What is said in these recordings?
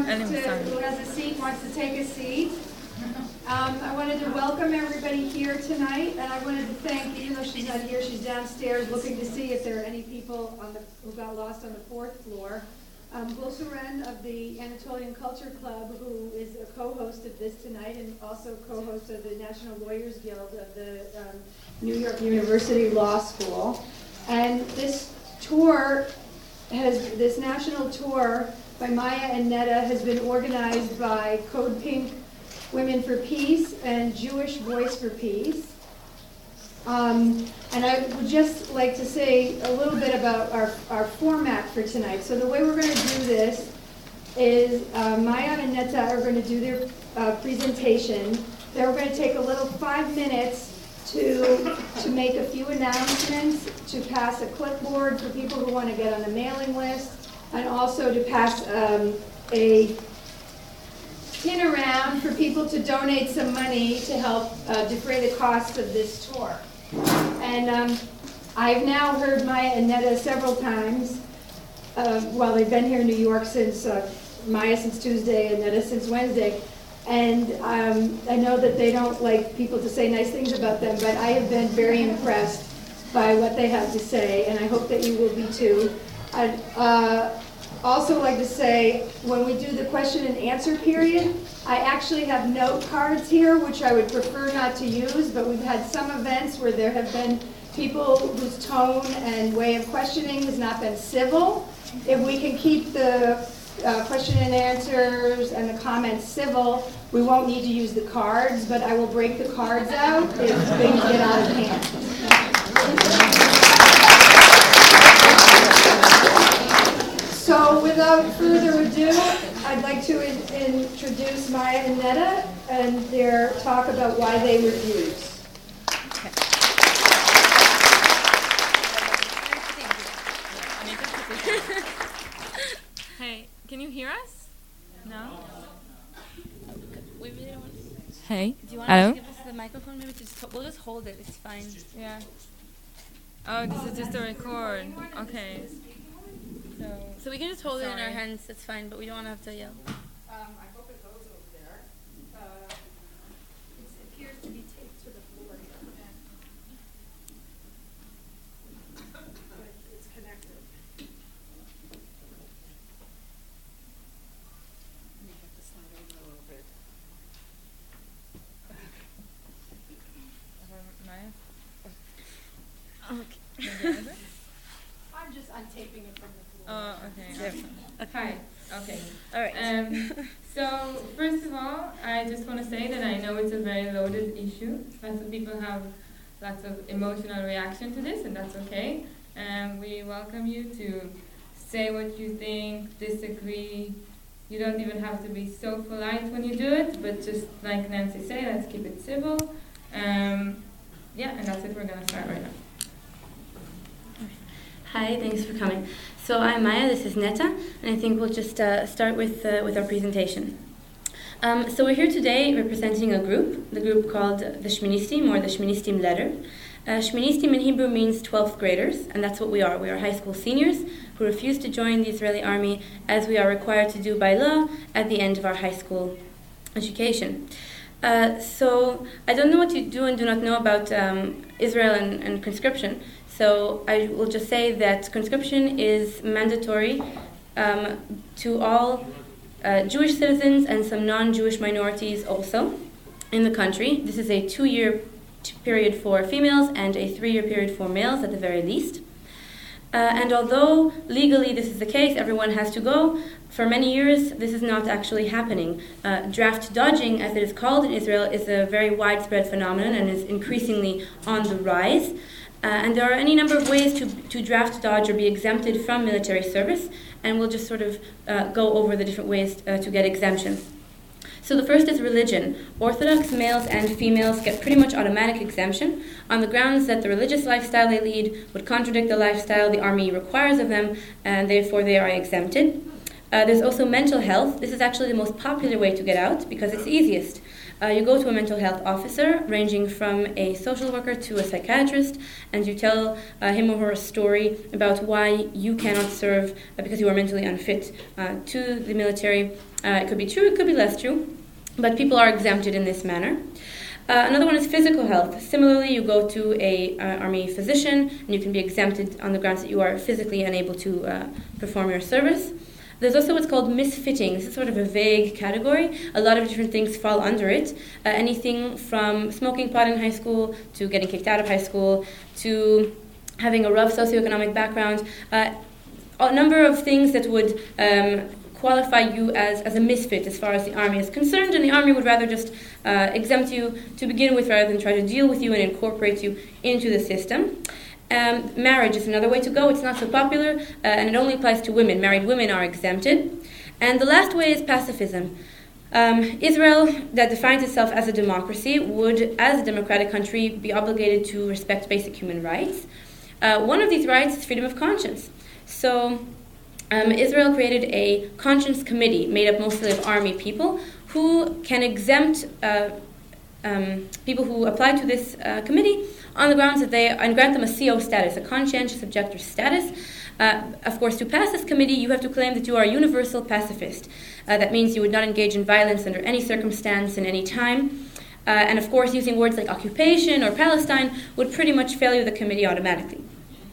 who has a seat wants to take a seat. I wanted to welcome everybody here tonight, and I wanted to thank, even though she's not here, she's downstairs looking to see if there are any people who got lost on the fourth floor. Gulseren of the Anatolian Culture Club, who is a co-host of this tonight and also co-host of the National Lawyers Guild of the New York University Law School. And this national tour by Maya and Netta has been organized by Code Pink Women for Peace and Jewish Voice for Peace. And I would just like to say a little bit about our format for tonight. So the way we're going to do this is Maya and Netta are going to do their presentation. Then we're going to take a little 5 minutes to make a few announcements, to pass a clipboard for people who want to get on the mailing list, and also to pass a tin around for people to donate some money to help defray the costs of this tour. And I've now heard Maya and Netta several times while they've been here in New York since, Maya since Tuesday and Netta since Wednesday. And I know that they don't like people to say nice things about them, but I have been very impressed by what they have to say, and I hope that you will be too. I'd also like to say, when we do the question and answer period, I actually have note cards here, which I would prefer not to use, but we've had some events where there have been people whose tone and way of questioning has not been civil. If we can keep the question and answers and the comments civil, we won't need to use the cards, but I will break the cards out if things get out of hand. So without further ado, I'd like to introduce Maya and Netta and their talk about why they refuse. Hey, can you hear us? No? We really don't want to. Hey. Do you want to give us the microphone? Maybe we'll just hold it. It's fine. Yeah. Oh, this is just a record. Okay. So we can just hold it in our hands. That's fine, but we don't want to have to yell. I hope it goes over there. It appears to be taped to the floor here. But it's connected. Let me get this slide over a little bit. Okay. I'm just untaping it from the floor. Oh, okay. Hi. Okay. All right. So, first of all, I just want to say that I know it's a very loaded issue. Lots of people have lots of emotional reaction to this, and that's okay. We welcome you to say what you think, disagree. You don't even have to be so polite when you do it, but just like Nancy said, let's keep it civil. And that's it. We're going to start right now. Hi, thanks for coming. So I'm Maya, this is Netta, and I think we'll just start with our presentation. So we're here today representing the group called the Shministim, or the Shministim letter. Shministim in Hebrew means 12th graders, and that's what we are. We are high school seniors who refuse to join the Israeli army, as we are required to do by law at the end of our high school education. So I don't know what you do and do not know about Israel and conscription. So I will just say that conscription is mandatory to all Jewish citizens and some non-Jewish minorities also in the country. This is a 2-year period for females and a 3-year period for males at the very least. And although legally this is the case, everyone has to go, for many years this is not actually happening. Draft dodging, as it is called in Israel, is a very widespread phenomenon and is increasingly on the rise. And there are any number of ways to draft dodge or be exempted from military service, and we'll just sort of go over the different ways to get exemption. So the first is religion. Orthodox males and females get pretty much automatic exemption on the grounds that the religious lifestyle they lead would contradict the lifestyle the army requires of them, and therefore they are exempted. There's also mental health. This is actually the most popular way to get out because it's easiest. You go to a mental health officer, ranging from a social worker to a psychiatrist, and you tell him or her a story about why you cannot serve because you are mentally unfit to the military. It could be true, it could be less true, but people are exempted in this manner. Another one is physical health. Similarly, you go to a army physician, and you can be exempted on the grounds that you are physically unable to perform your service. There's also what's called misfitting. This is sort of a vague category. A lot of different things fall under it. Anything from smoking pot in high school to getting kicked out of high school to having a rough socioeconomic background. A number of things that would qualify you as a misfit as far as the army is concerned, and the army would rather just exempt you to begin with rather than try to deal with you and incorporate you into the system. Marriage is another way to go. It's not so popular, and it only applies to women. Married women are exempted. And the last way is pacifism. Israel, that defines itself as a democracy, would, as a democratic country, be obligated to respect basic human rights. One of these rights is freedom of conscience. So Israel created a conscience committee made up mostly of army people who can exempt people who apply to this committee on the grounds that and grant them a CO status, a conscientious objector status. Of course, to pass this committee, you have to claim that you are a universal pacifist. That means you would not engage in violence under any circumstance and any time. And of course, using words like occupation or Palestine would pretty much fail you the committee automatically.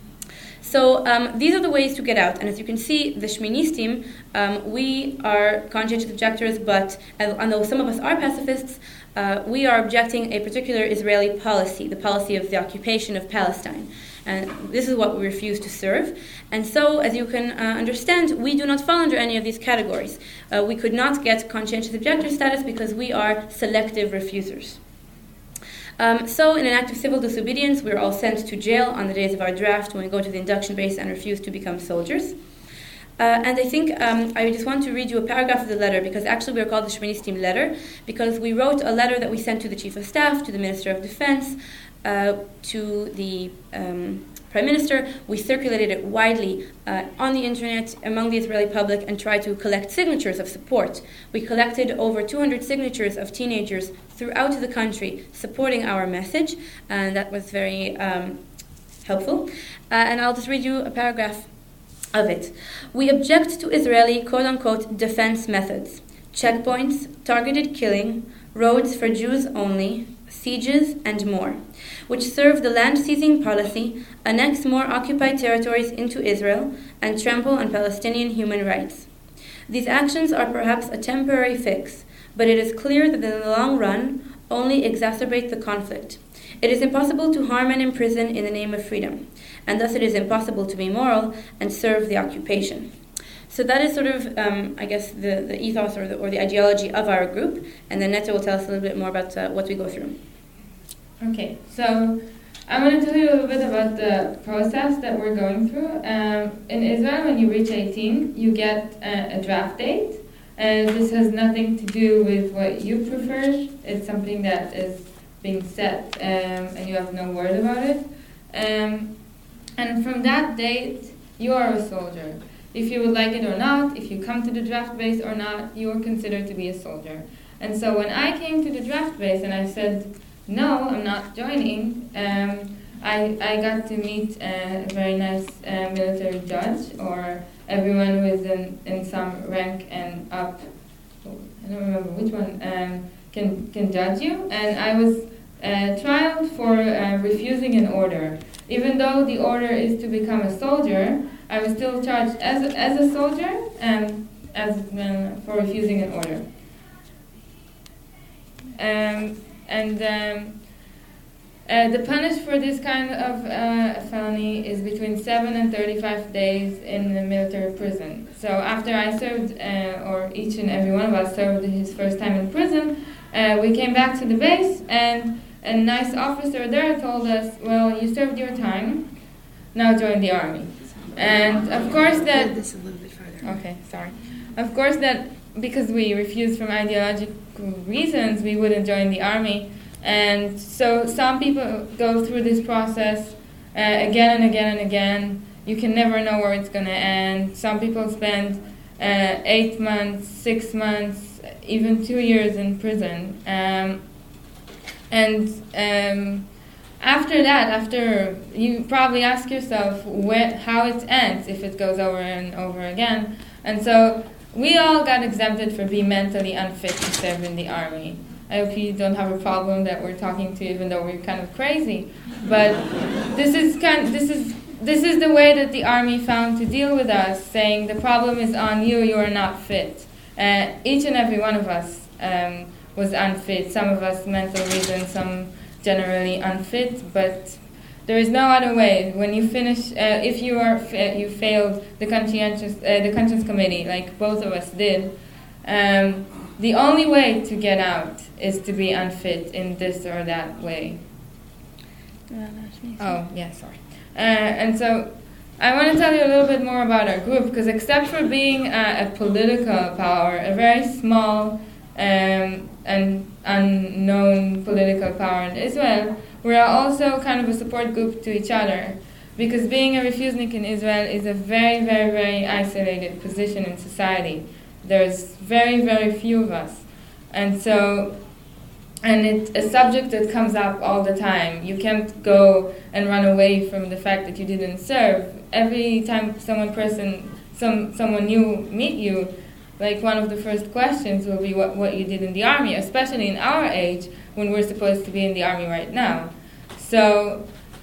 So these are the ways to get out. And as you can see, the Shministim, we are conscientious objectors, but although some of us are pacifists, we are objecting a particular Israeli policy, the policy of the occupation of Palestine. And this is what we refuse to serve. And so, as you can understand, we do not fall under any of these categories. We could not get conscientious objector status because we are selective refusers. So, in an act of civil disobedience, we are all sent to jail on the days of our draft when we go to the induction base and refuse to become soldiers. And I think I just want to read you a paragraph of the letter, because actually we are called the Shministim letter, because we wrote a letter that we sent to the Chief of Staff, to the Minister of Defense, to the Prime Minister. We circulated it widely on the internet among the Israeli public and tried to collect signatures of support. We collected over 200 signatures of teenagers throughout the country supporting our message, and that was very helpful. And I'll just read you a paragraph of it. We object to Israeli quote-unquote defense methods, checkpoints, targeted killing, roads for Jews only, sieges, and more, which serve the land-seizing policy, annex more occupied territories into Israel, and trample on Palestinian human rights. These actions are perhaps a temporary fix, but it is clear that in the long run only exacerbate the conflict. It is impossible to harm and imprison in the name of freedom, and thus it is impossible to be moral and serve the occupation. So that is sort of, I guess, the ethos or the ideology of our group, and then Netta will tell us a little bit more about what we go through. Okay, so I'm going to tell you a little bit about the process that we're going through. In Israel, when you reach 18, you get a draft date, and this has nothing to do with what you prefer. It's something that is being set, and you have no word about it. And from that date, you are a soldier. If you would like it or not, if you come to the draft base or not, you are considered to be a soldier. And so when I came to the draft base and I said, no, I'm not joining, I got to meet a very nice military judge, or everyone who is in some rank and up, I don't remember which one, can judge you. And I was trialed for refusing an order. Even though the order is to become a soldier, I was still charged as a soldier for refusing an order. The punish for this kind of felony is between 7 and 35 days in the military prison. So after I served, or each and every one of us served his first time in prison, we came back to the base, and a nice officer there told us, well, you served your time, now join the army. And of course that... This a little bit further. Okay, sorry. Of course that because we refused from ideological reasons, we wouldn't join the army. And so some people go through this process again and again and again. You can never know where it's going to end. Some people spend 8 months, 6 months, even 2 years in prison. After that, after you probably ask yourself how it ends if it goes over and over again. And so we all got exempted for being mentally unfit to serve in the army. I hope you don't have a problem that we're talking to, even though we're kind of crazy. But this is the way that the army found to deal with us, saying the problem is on you, you are not fit. Each and every one of us was unfit. Some of us mental reasons, some generally unfit, but there is no other way. When you finish, if you are you failed the conscience committee, like both of us did, the only way to get out is to be unfit in this or that way. Oh, yeah, sorry. And so I want to tell you a little bit more about our group, because except for being a political power, a very small and unknown political power in Israel, we are also kind of a support group to each other, because being a refusenik in Israel is a very, very, very isolated position in society. There's very, very few of us. And so, and it's a subject that comes up all the time. You can't go and run away from the fact that you didn't serve. Every time someone new meet you, like one of the first questions will be what you did in the army, especially in our age when we're supposed to be in the army right now. So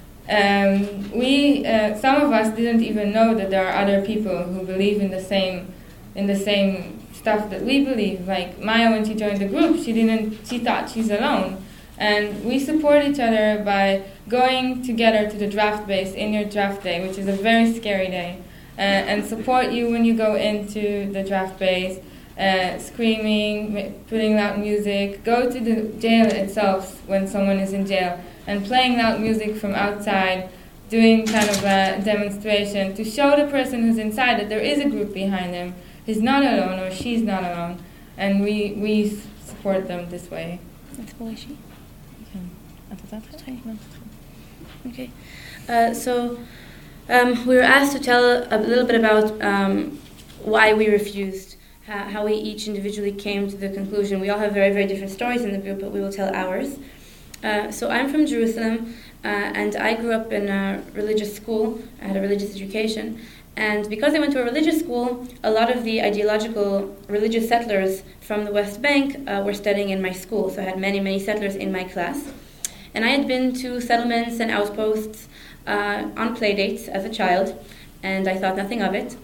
some of us didn't even know that there are other people who believe in the same stuff that we believe. Like Maya, when she joined the group, she thought she's alone. And we support each other by going together to the draft base in your draft day, which is a very scary day, and support you when you go into the draft base, screaming, putting loud music, go to the jail itself when someone is in jail, and playing loud music from outside, doing kind of a demonstration to show the person who's inside that there is a group behind them. He's not alone or she's not alone, and we support them this way. Okay. So we were asked to tell a little bit about why we refused, how we each individually came to the conclusion. We all have very, very different stories in the group, but we will tell ours. So I'm from Jerusalem, and I grew up in a religious school. I had a religious education. And because I went to a religious school, a lot of the ideological religious settlers from the West Bank were studying in my school. So I had many, many settlers in my class. And I had been to settlements and outposts on play dates as a child, and I thought nothing of it.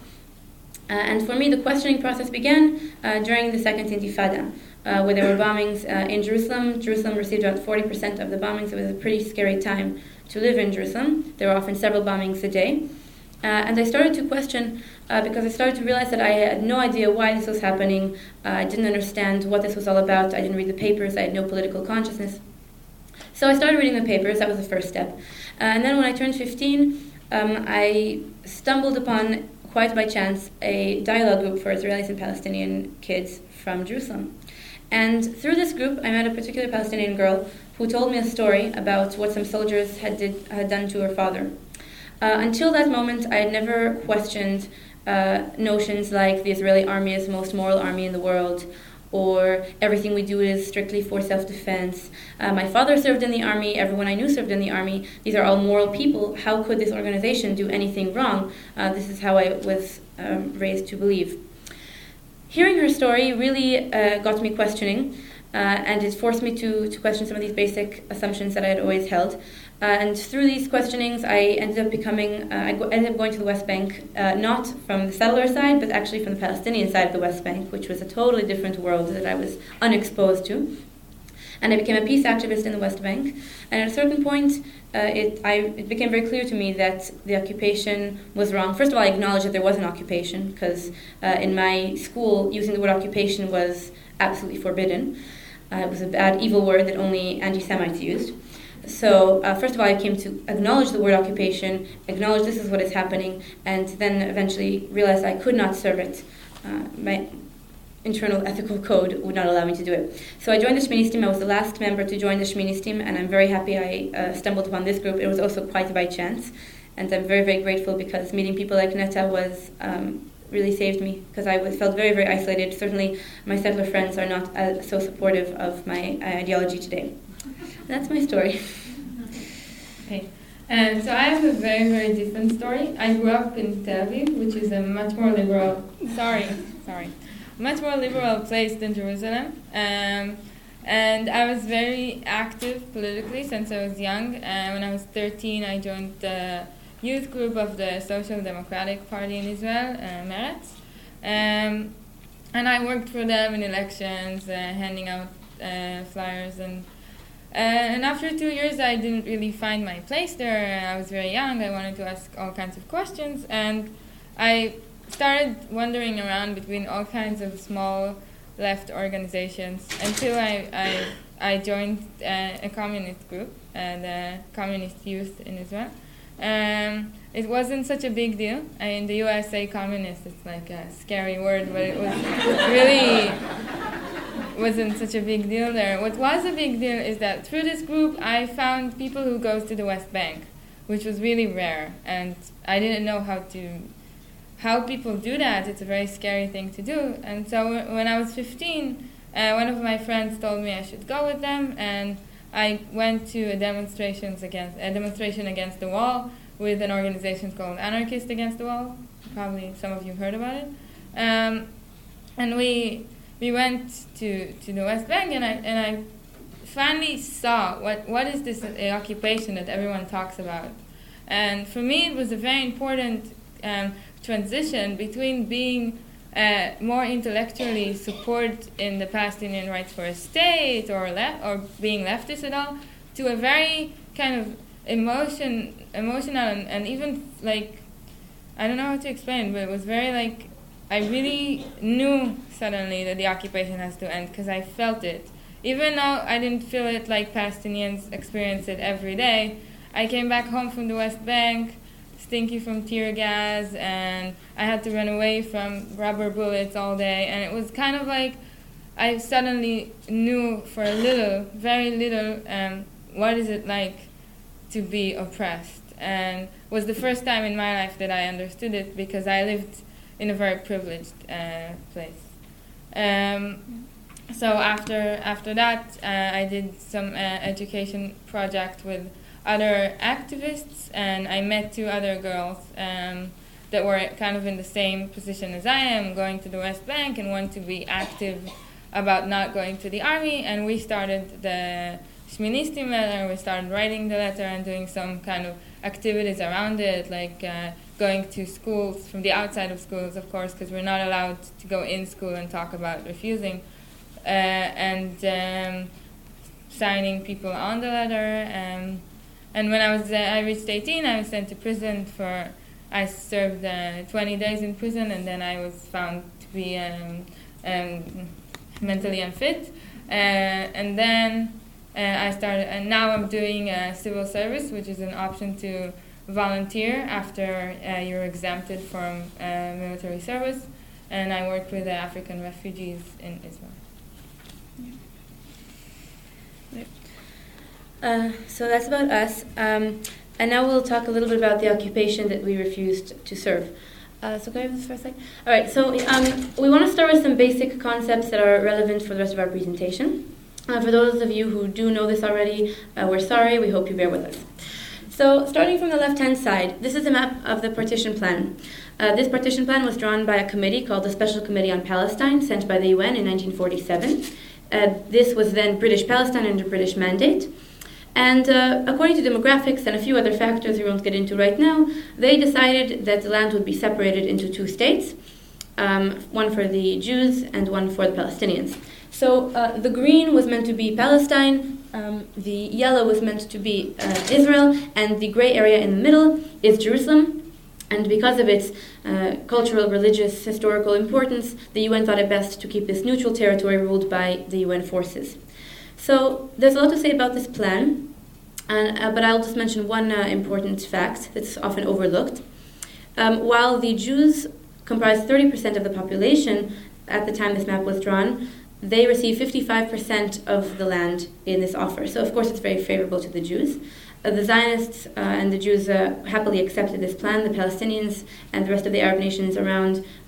And for me, the questioning process began during the Second Intifada, where there were bombings in Jerusalem. Jerusalem received about 40% of the bombings. It was a pretty scary time to live in Jerusalem. There were often several bombings a day. And I started to question because I started to realize that I had no idea why this was happening. I didn't understand what this was all about. I didn't read the papers. I had no political consciousness. So I started reading the papers. That was the first step. And then when I turned 15, I stumbled upon, quite by chance, a dialogue group for Israelis and Palestinian kids from Jerusalem. And through this group, I met a particular Palestinian girl who told me a story about what some soldiers had done to her father. Until that moment, I had never questioned notions like the Israeli army is the most moral army in the world, or everything we do is strictly for self-defense. My father served in the army, everyone I knew served in the army. These are all moral people. How could this organization do anything wrong? This is how I was raised to believe. Hearing her story really got me questioning, and it forced me to question some of these basic assumptions that I had always held. And through these questionings, I ended up going to the West Bank, not from the settler side, but actually from the Palestinian side of the West Bank, which was a totally different world that I was unexposed to. And I became a peace activist in the West Bank. And at a certain point, it became very clear to me that the occupation was wrong. First of all, I acknowledged that there was an occupation, because in my school, using the word occupation was absolutely forbidden. It was a bad, evil word that only anti-Semites used. So first of all, I came to acknowledge the word occupation, acknowledge this is what is happening, and then eventually realized I could not serve it. My internal ethical code would not allow me to do it. So I joined the Shministim. I was the last member to join the Shministim, and I'm very happy I stumbled upon this group. It was also quite by chance, and I'm very, very grateful because meeting people like Netta was really saved me, because I felt very, very isolated. Certainly, my settler friends are not so supportive of my ideology today. That's my story. Okay. So I have a very, very different story. I grew up in Tel Aviv, which is a much more liberal, much more liberal place than Jerusalem. And I was very active politically since I was young. When I was 13, I joined the youth group of the Social Democratic Party in Israel, Meretz. And I worked for them in elections, handing out flyers. And after 2 years, I didn't really find my place there. I was very young. I wanted to ask all kinds of questions. And I started wandering around between all kinds of small left organizations until I joined a communist group, the Communist Youth in Israel. It wasn't such a big deal. In the USA, communist, it's like a scary word, but it was really wasn't such a big deal there. What was a big deal is that through this group, I found people who goes to the West Bank, which was really rare, and I didn't know how people do that. It's a very scary thing to do. And so when I was 15, one of my friends told me I should go with them, and I went to a demonstration against the wall with an organization called Anarchist Against the Wall. Probably some of you heard about it. And we went to the West Bank, and I finally saw what is this occupation that everyone talks about. And for me, it was a very important transition between being more intellectually support in the Palestinian rights for a state or being leftist at all, to a very kind of emotional and even like, I don't know how to explain, but it was very like, I really knew suddenly that the occupation has to end, because I felt it. Even though I didn't feel it like Palestinians experience it every day, I came back home from the West Bank, stinky from tear gas, and I had to run away from rubber bullets all day, and it was kind of like I suddenly knew for a little, very little, what is it like to be oppressed. And it was the first time in my life that I understood it, because I lived in a very privileged place. So after that, I did some education project with other activists, and I met 2 other girls that were kind of in the same position as I am, going to the West Bank and want to be active about not going to the army, and we started the Shministim letter. We started writing the letter and doing some kind of activities around it, like going to schools, from the outside of schools, of course, because we're not allowed to go in school and talk about refusing, and signing people on the letter. And when I reached 18, I was sent to prison I served 20 days in prison, and then I was found to be mentally unfit. And then I started, and now I'm doing civil service, which is an option to volunteer after you're exempted from military service. And I work with the African refugees in Israel. So that's about us. And now we'll talk a little bit about the occupation that we refused to serve. So can I have this for a second? All right, so we want to start with some basic concepts that are relevant for the rest of our presentation. For those of you who do know this already, we're sorry. We hope you bear with us. So starting from the left-hand side, this is a map of the partition plan. This partition plan was drawn by a committee called the Special Committee on Palestine, sent by the UN in 1947. This was then British Palestine under British mandate. And according to demographics and a few other factors we won't get into right now, they decided that the land would be separated into 2 states, one for the Jews and one for the Palestinians. So the green was meant to be Palestine, the yellow was meant to be Israel, and the gray area in the middle is Jerusalem. And because of its cultural, religious, historical importance, the UN thought it best to keep this neutral territory ruled by the UN forces. So there's a lot to say about this plan, but I'll just mention one important fact that's often overlooked. While the Jews comprise 30% of the population at the time this map was drawn, they receive 55% of the land in this offer. So of course it's very favorable to the Jews. The Zionists and the Jews happily accepted this plan. The Palestinians and the rest of the Arab nations around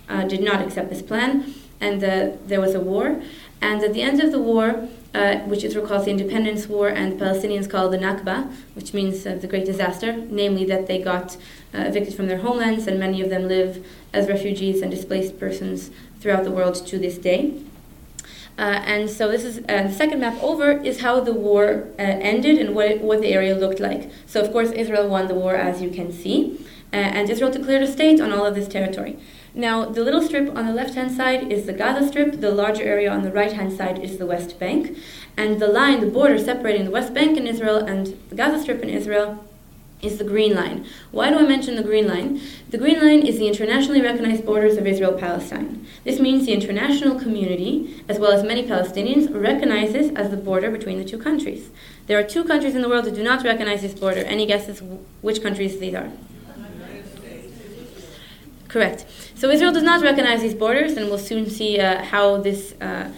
did not accept this plan, and there was a war. And at the end of the war, which Israel calls the Independence War and the Palestinians call the Nakba, which means the Great Disaster, namely that they got evicted from their homelands, and many of them live as refugees and displaced persons throughout the world to this day. And so this is the second map over is how the war ended and what the area looked like. So of course Israel won the war, as you can see, and Israel declared a state on all of this territory. Now the little strip on the left-hand side is the Gaza Strip, the larger area on the right-hand side is the West Bank, and the line, the border separating the West Bank in Israel and the Gaza Strip in Israel is the green line. Why do I mention the green line? The green line is the internationally recognized borders of Israel-Palestine. This means the international community, as well as many Palestinians, recognize this as the border between the two countries. There are two countries in the world that do not recognize this border. Any guesses which countries these are? Correct. So Israel does not recognize these borders, and we'll soon see how this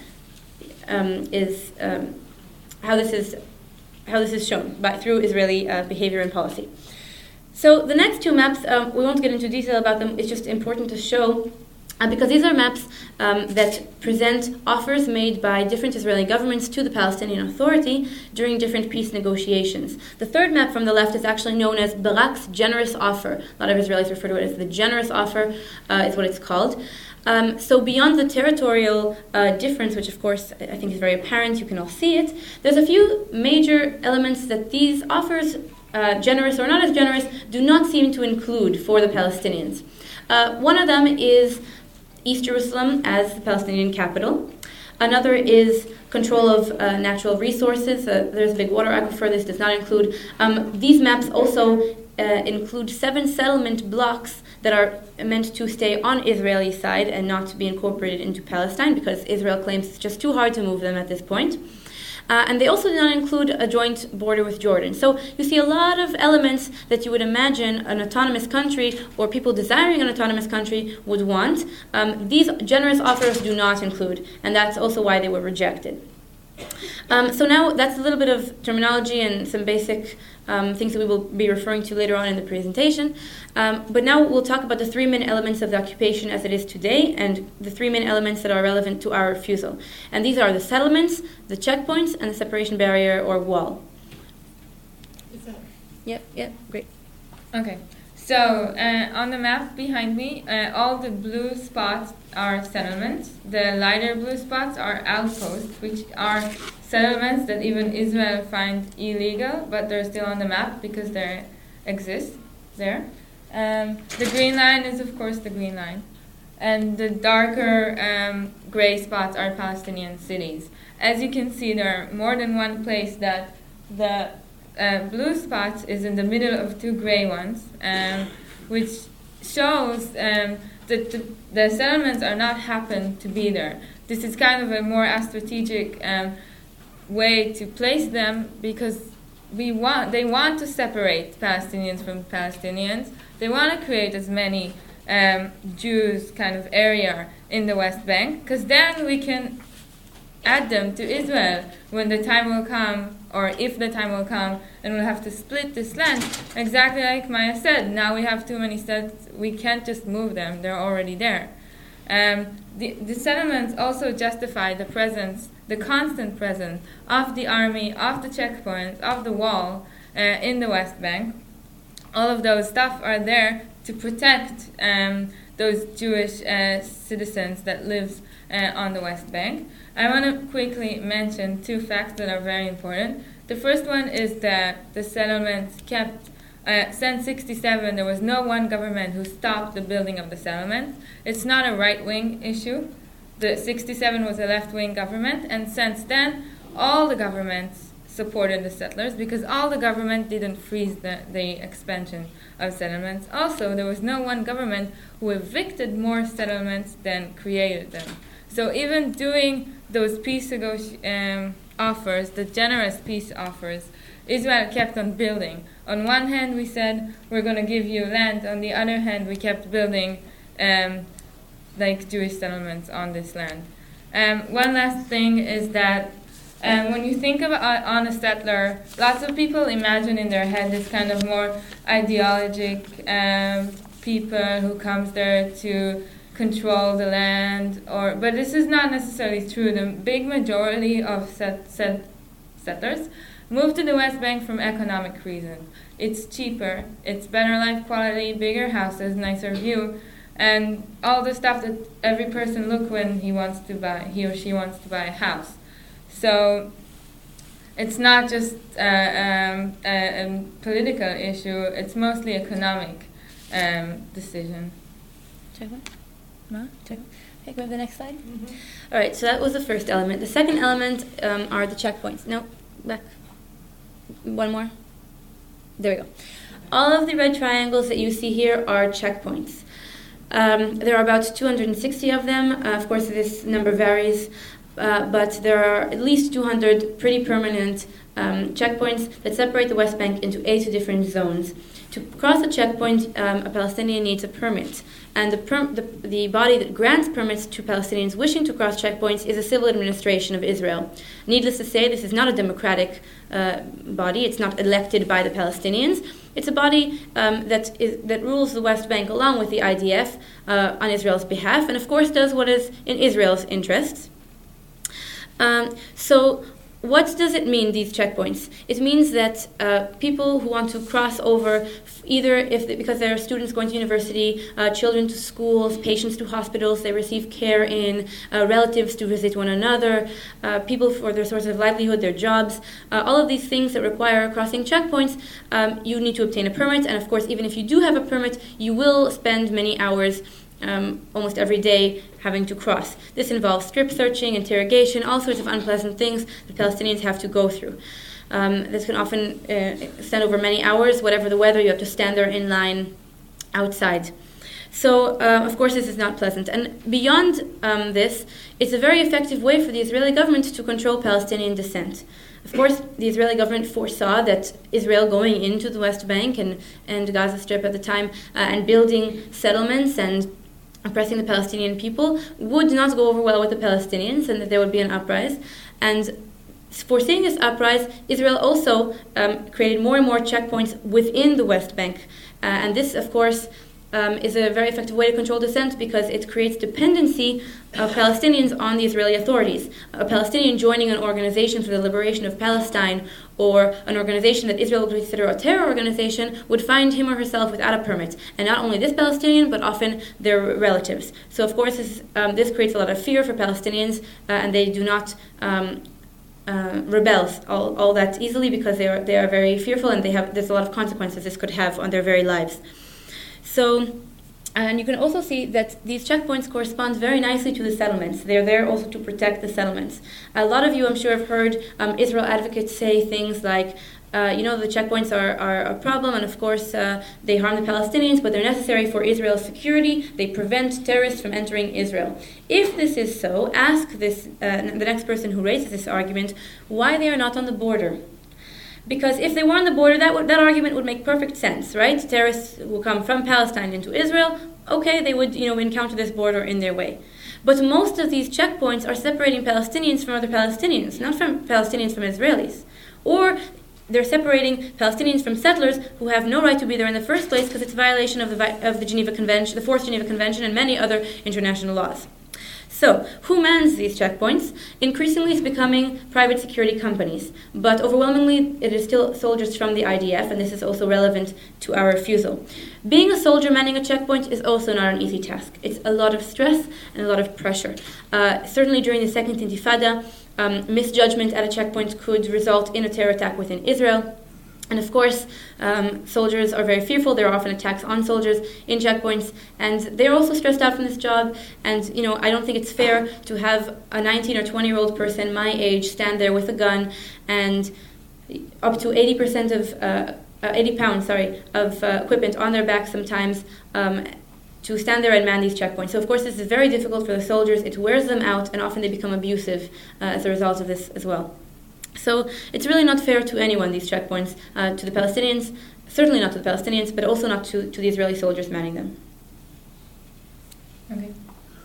is shown through Israeli behavior and policy. So the next two maps, we won't get into detail about them. It's just important to show, because these are maps that present offers made by different Israeli governments to the Palestinian Authority during different peace negotiations. The third map from the left is actually known as Barak's generous offer. A lot of Israelis refer to it as the generous offer, is what it's called. So beyond the territorial difference, which of course I think is very apparent, you can all see it, there's a few major elements that these offers, generous or not as generous, do not seem to include for the Palestinians. One of them is East Jerusalem as the Palestinian capital. Another is control of natural resources. There's a big water aquifer. This does not include. These maps also include 7 settlement blocks that are meant to stay on Israeli side and not to be incorporated into Palestine, because Israel claims it's just too hard to move them at this point. And they also do not include a joint border with Jordan. So you see a lot of elements that you would imagine an autonomous country or people desiring an autonomous country would want. These generous offers do not include, and that's also why they were rejected. So now that's a little bit of terminology and some basic things that we will be referring to later on in the presentation. But now we'll talk about the 3 main elements of the occupation as it is today and the 3 main elements that are relevant to our refusal. And these are the settlements, the checkpoints, and the separation barrier or wall. Yep, great. Okay. So on the map behind me, all the blue spots are settlements. The lighter blue spots are outposts, which are settlements that even Israel finds illegal, but they're still on the map because they exist there. The green line is, of course, the green line. And the darker gray spots are Palestinian cities. As you can see, there are more than one place that the blue spots is in the middle of 2 gray ones, which shows that the settlements are not happen to be there. This is kind of a more strategic way to place them, because they want to separate Palestinians from Palestinians. They want to create as many Jews kind of area in the West Bank, because then we can add them to Israel when the time will come, or if the time will come, and we'll have to split this land. Exactly like Maya said, now we have too many states, we can't just move them, they're already there. The settlements also justify the presence, the constant presence of the army, of the checkpoints, of the wall in the West Bank. All of those stuff are there to protect those Jewish citizens that live on the West Bank. I want to quickly mention 2 facts that are very important. The first one is that the settlements kept, since 1967, there was no one government who stopped the building of the settlements. It's not a right-wing issue. The 1967 was a left-wing government, and since then, all the governments supported the settlers, because all the government didn't freeze the expansion of settlements. Also, there was no one government who evicted more settlements than created them. So even doing those peace offers, the generous peace offers, Israel kept on building. On one hand, we said, we're going to give you land. On the other hand, we kept building like Jewish settlements on this land. One last thing is that when you think about on a settler, lots of people imagine in their head this kind of more ideologic people who comes there to control the land, but this is not necessarily true. The big majority of settlers moved to the West Bank from economic reasons. It's cheaper, it's better life quality, bigger houses, nicer view, and all the stuff that every person look when he or she wants to buy a house. So it's not just a political issue, it's mostly economic decision. Check one. No? Check one. Okay, can we have the next slide? All right, so that was the first element. The second element are the checkpoints. No, back. One more. There we go. All of the red triangles that you see here are checkpoints. There are about 260 of them. Of course, this number varies, but there are at least 200 pretty permanent checkpoints that separate the West Bank into 8 different zones. To cross a checkpoint, a Palestinian needs a permit, and the body that grants permits to Palestinians wishing to cross checkpoints is the civil administration of Israel. Needless to say, this is not a democratic body. It's not elected by the Palestinians. It's a body that rules the West Bank along with the IDF on Israel's behalf, and of course does what is in Israel's interests. So what does it mean, these checkpoints? It means that people who want to cross over, either because there are students going to university, children to schools, patients to hospitals, they receive care in, relatives to visit one another, people for their source of livelihood, their jobs, all of these things that require crossing checkpoints, you need to obtain a permit. And of course, even if you do have a permit, you will spend many hours almost every day having to cross. This involves strip searching, interrogation, all sorts of unpleasant things that Palestinians have to go through. This can often extend over many hours. Whatever the weather, you have to stand there in line outside. So, of course, this is not pleasant. And beyond this, it's a very effective way for the Israeli government to control Palestinian dissent. Of course, the Israeli government foresaw that Israel going into the West Bank and Gaza Strip at the time and building settlements and oppressing the Palestinian people would not go over well with the Palestinians, and that there would be an uprising. And foreseeing this uprising, Israel also created more and more checkpoints within the West Bank. And this, of course, is a very effective way to control dissent because it creates dependency of Palestinians on the Israeli authorities. A Palestinian joining an organization for the liberation of Palestine or an organization that Israel would consider a terror organization would find him or herself without a permit. And not only this Palestinian, but often their relatives. So of course this creates a lot of fear for Palestinians, and they do not rebel all that easily because they are very fearful, and there's a lot of consequences this could have on their very lives. So, and you can also see that these checkpoints correspond very nicely to the settlements. They're there also to protect the settlements. A lot of you, I'm sure, have heard Israel advocates say things like, the checkpoints are a problem, and of course they harm the Palestinians, but they're necessary for Israel's security. They prevent terrorists from entering Israel. If this is so, ask the next person who raises this argument why they are not on the border. Because if they were on the border, that argument would make perfect sense, right? Terrorists will come from Palestine into Israel. Okay, they would, encounter this border in their way. But most of these checkpoints are separating Palestinians from other Palestinians, not from Palestinians from Israelis. Or they're separating Palestinians from settlers who have no right to be there in the first place because it's a violation of the Geneva Convention, the Fourth Geneva Convention, and many other international laws. So, who mans these checkpoints? Increasingly, it's becoming private security companies, but overwhelmingly, it is still soldiers from the IDF, and this is also relevant to our refusal. Being a soldier manning a checkpoint is also not an easy task. It's a lot of stress and a lot of pressure. Certainly during the Second Intifada, misjudgment at a checkpoint could result in a terror attack within Israel. And of course, soldiers are very fearful. There are often attacks on soldiers in checkpoints, and they're also stressed out from this job. And, I don't think it's fair to have a 19 or 20-year-old person my age stand there with a gun and up to 80% of 80 pounds, of equipment on their back sometimes to stand there and man these checkpoints. So, of course, this is very difficult for the soldiers. It wears them out, and often they become abusive as a result of this as well. So it's really not fair to anyone, these checkpoints, to the Palestinians, certainly not to the Palestinians, but also not to the Israeli soldiers manning them. Okay.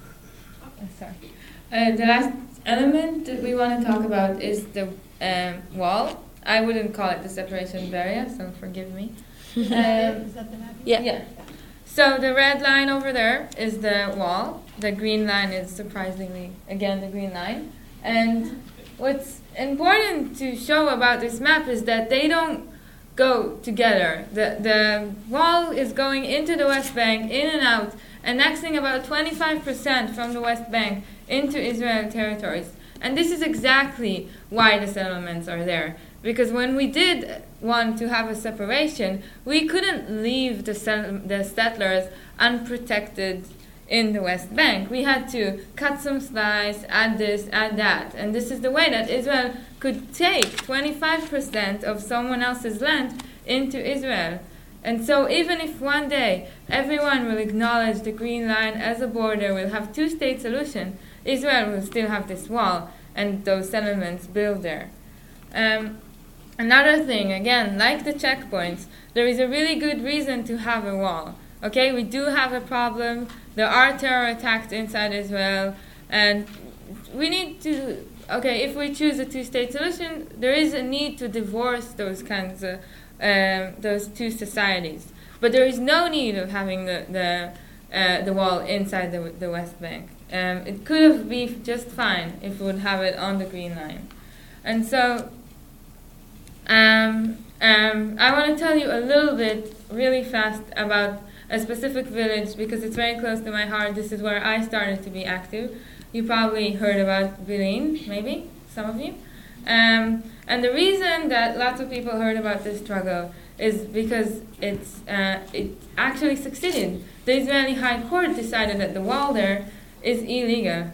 Sorry. The last element that we want to talk about is the wall. I wouldn't call it the separation barrier, so forgive me. Is that the map? Yeah. So the red line over there is the wall. The green line is surprisingly, again, the green line. And what's important to show about this map is that they don't go together. The wall is going into the West Bank, in and out, annexing about 25% from the West Bank into Israeli territories. And this is exactly why the settlements are there. Because when we did want to have a separation, we couldn't leave the settlers unprotected in the West Bank. We had to cut some slice, add this, add that. And this is the way that Israel could take 25% of someone else's land into Israel. And so even if one day everyone will acknowledge the Green Line as a border, we'll have two-state solution, Israel will still have this wall and those settlements built there. Another thing, again, like the checkpoints, there is a really good reason to have a wall. Okay, we do have a problem. There are terror attacks inside Israel, and we need to, okay, if we choose a two-state solution, there is a need to divorce those kinds of, those two societies. But there is no need of having the wall inside the West Bank. It could have been just fine if we would have it on the Green Line. And so, I want to tell you a little bit, really fast, about a specific village because it's very close to my heart. This is where I started to be active. You probably heard about Bil'in, maybe, some of you. And the reason that lots of people heard about this struggle is because it actually succeeded. The Israeli High Court decided that the wall there is illegal.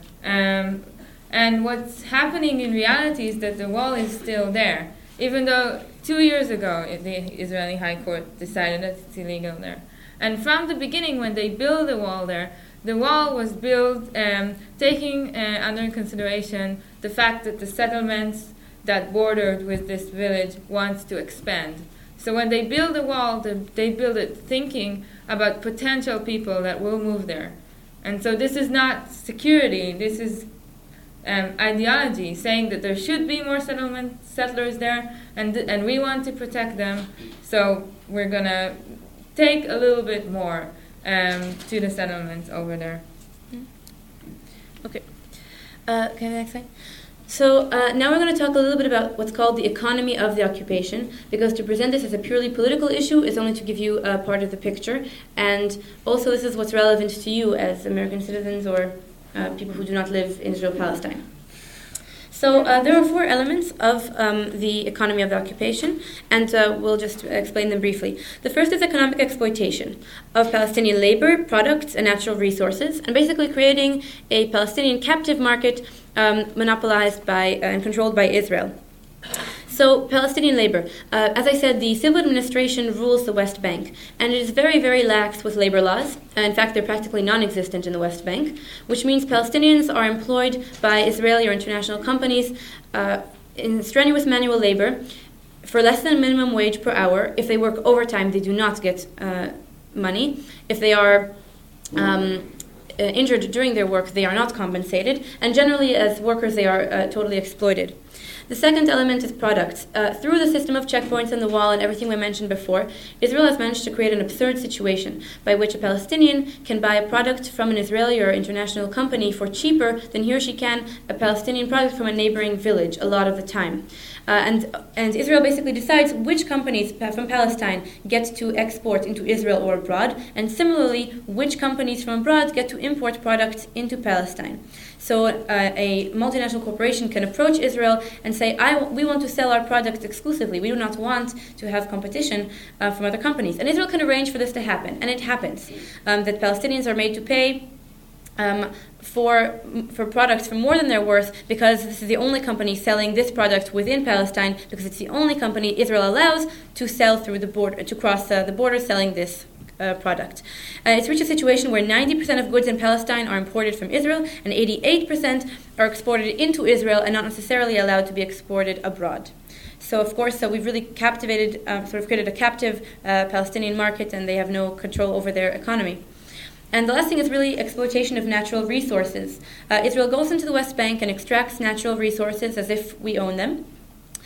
And what's happening in reality is that the wall is still there, even though 2 years ago the Israeli High Court decided that it's illegal there. And from the beginning, when they built the wall there, the wall was built taking under consideration the fact that the settlements that bordered with this village wants to expand. So when they build the wall, they build it thinking about potential people that will move there. And so this is not security, this is ideology, saying that there should be more settlers there, and we want to protect them, so we're going to take a little bit more to the settlements over there. Okay. Can I next slide? So now we're going to talk a little bit about what's called the economy of the occupation, because to present this as a purely political issue is only to give you a part of the picture, and also this is what's relevant to you as American citizens or people who do not live in Israel-Palestine. So there are 4 elements of the economy of the occupation, and we'll just explain them briefly. The first is economic exploitation of Palestinian labor, products, and natural resources, and basically creating a Palestinian captive market monopolized by and controlled by Israel. So, Palestinian labor. As I said, the civil administration rules the West Bank, and it is very, very lax with labor laws. In fact, they're practically non-existent in the West Bank, which means Palestinians are employed by Israeli or international companies in strenuous manual labor for less than minimum wage per hour. If they work overtime, they do not get money. If they are injured during their work, they are not compensated, and generally, as workers, they are totally exploited. The second element is products. Through the system of checkpoints and the wall and everything we mentioned before, Israel has managed to create an absurd situation by which a Palestinian can buy a product from an Israeli or international company for cheaper than he or she can a Palestinian product from a neighboring village a lot of the time. And Israel basically decides which companies from Palestine get to export into Israel or abroad, and similarly, which companies from abroad get to import products into Palestine. So a multinational corporation can approach Israel and say, we want to sell our products exclusively. We do not want to have competition from other companies. And Israel can arrange for this to happen, and it happens, that Palestinians are made to pay for products for more than they're worth, because this is the only company selling this product within Palestine, because it's the only company Israel allows to sell through the border, to cross the border selling this product. It's reached a situation where 90% of goods in Palestine are imported from Israel, and 88% are exported into Israel and not necessarily allowed to be exported abroad. So, of course, we've really captivated, created a captive Palestinian market, and they have no control over their economy. And the last thing is really exploitation of natural resources. Israel goes into the West Bank and extracts natural resources as if we own them.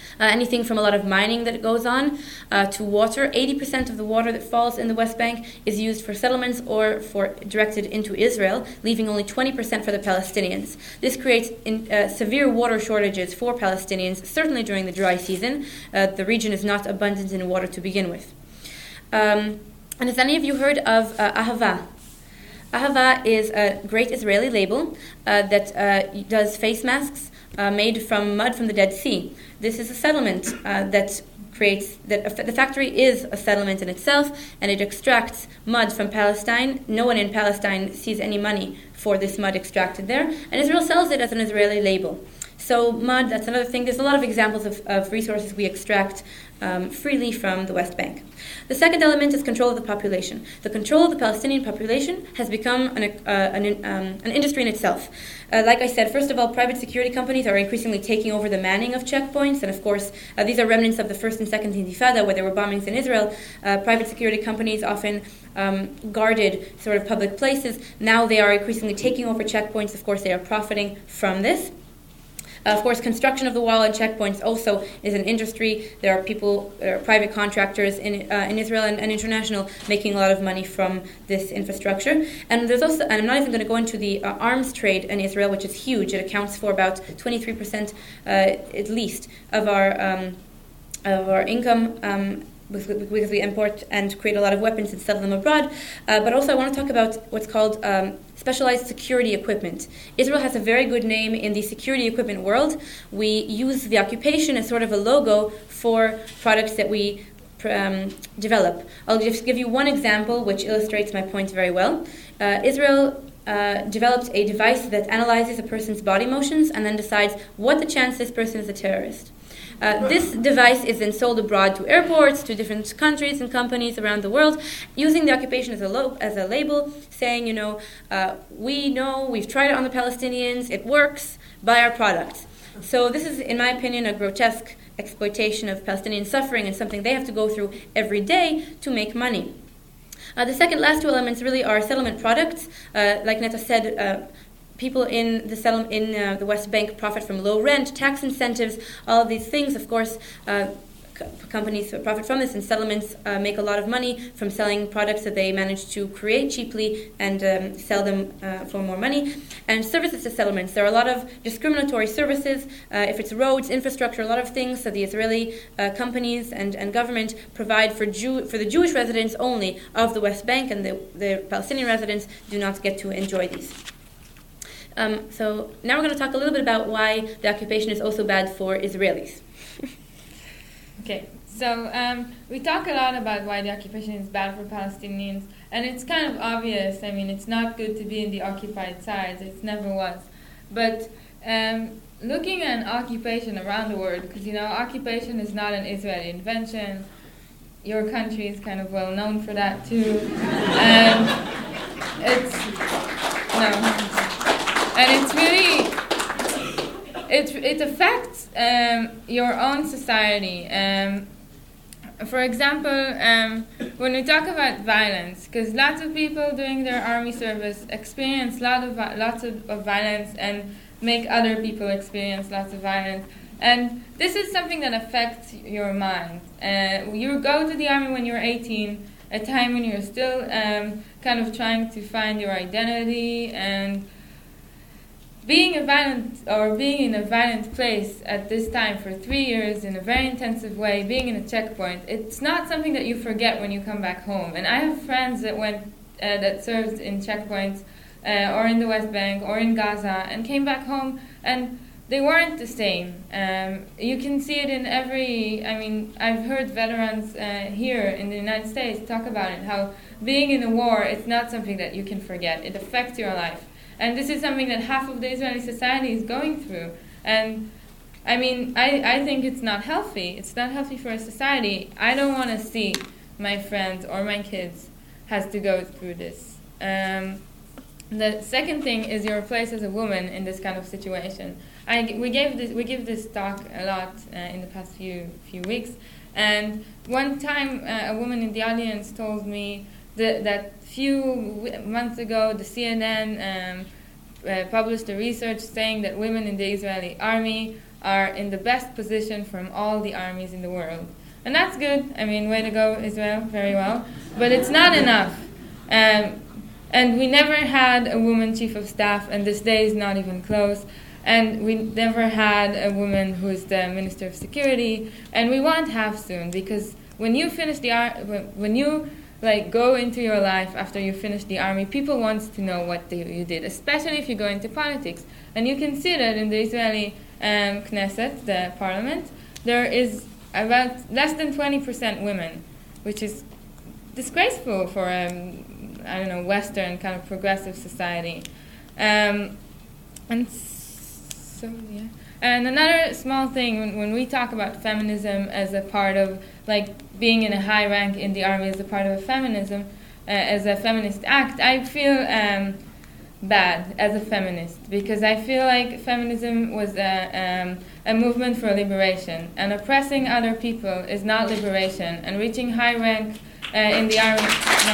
Anything from a lot of mining that goes on to water. 80% of the water that falls in the West Bank is used for settlements or for directed into Israel, leaving only 20% for the Palestinians. This creates severe water shortages for Palestinians, certainly during the dry season. The region is not abundant in water to begin with. And has any of you heard of Ahava? Ahava is a great Israeli label that does face masks made from mud from the Dead Sea. This is a settlement that creates, the factory is a settlement in itself, and it extracts mud from Palestine. No one in Palestine sees any money for this mud extracted there, and Israel sells it as an Israeli label. So mud, that's another thing. There's a lot of examples of resources we extract freely from the West Bank. The second element is control of the population. The control of the Palestinian population has become an industry in itself. Like I said, first of all, private security companies are increasingly taking over the manning of checkpoints, and of course, these are remnants of the first and second Intifada, where there were bombings in Israel. Private security companies often guarded sort of public places. Now they are increasingly taking over checkpoints. Of course, they are profiting from this. Of course, construction of the wall and checkpoints also is an industry. There are people, private contractors in Israel and international, making a lot of money from this infrastructure. And there's also, and I'm not even going to go into the arms trade in Israel, which is huge. It accounts for about 23% at least of our income. Because we import and create a lot of weapons and sell them abroad. But also I want to talk about what's called specialized security equipment. Israel has a very good name in the security equipment world. We use the occupation as sort of a logo for products that we develop. I'll just give you one example which illustrates my point very well. Israel developed a device that analyzes a person's body motions and then decides what the chance this person is a terrorist. This device is then sold abroad to airports, to different countries and companies around the world, using the occupation as a label, saying, we've tried it on the Palestinians, it works, buy our products. So this is, in my opinion, a grotesque exploitation of Palestinian suffering and something they have to go through every day to make money. The last two elements really are settlement products. Like Netta said, people in the West Bank profit from low rent, tax incentives, all of these things. Of course, companies profit from this, and settlements make a lot of money from selling products that they manage to create cheaply and sell them for more money. And services to settlements. There are a lot of discriminatory services. If it's roads, infrastructure, a lot of things that the Israeli companies and government provide for the Jewish residents only of the West Bank, and the Palestinian residents do not get to enjoy these. So now we're going to talk a little bit about why the occupation is also bad for Israelis. Okay, so we talk a lot about why the occupation is bad for Palestinians, and it's kind of obvious. I mean, it's not good to be in the occupied sides. It never was. But looking at an occupation around the world, because, occupation is not an Israeli invention. Your country is kind of well known for that, too. And it's really, it affects your own society. For example, when we talk about violence, because lots of people doing their army service experience lots of violence and make other people experience lots of violence. And this is something that affects your mind. You go to the army when you're 18, a time when you're still kind of trying to find your identity, and being in a violent place at this time for 3 years in a very intensive way, being in a checkpoint, it's not something that you forget when you come back home. And I have friends that served in checkpoints or in the West Bank or in Gaza and came back home, and they weren't the same. You can see it in I've heard veterans here in the United States talk about it, how being in a war, it's not something that you can forget. It affects your life. And this is something that half of the Israeli society is going through. And I think it's not healthy. It's not healthy for a society. I don't want to see my friends or my kids has to go through this. The second thing is your place as a woman in this kind of situation. We give this talk a lot in the past few weeks. And one time a woman in the audience told me that few months ago, the CNN published a research saying that women in the Israeli army are in the best position from all the armies in the world. And that's good. I mean, way to go, Israel, very well. But it's not enough. And we never had a woman chief of staff, and this day is not even close. And we never had a woman who is the Minister of Security, and we won't have soon, because when you finish when you go into your life after you finish the army, people want to know what you did, especially if you go into politics. And you can see that in the Israeli Knesset, the parliament, there is about less than 20% women, which is disgraceful for Western kind of progressive society. And another small thing, when we talk about feminism as a part of, being in a high rank in the army as a part of a feminism, as a feminist act, I feel bad as a feminist, because I feel like feminism was a movement for liberation, and oppressing other people is not liberation, and reaching high rank in the army,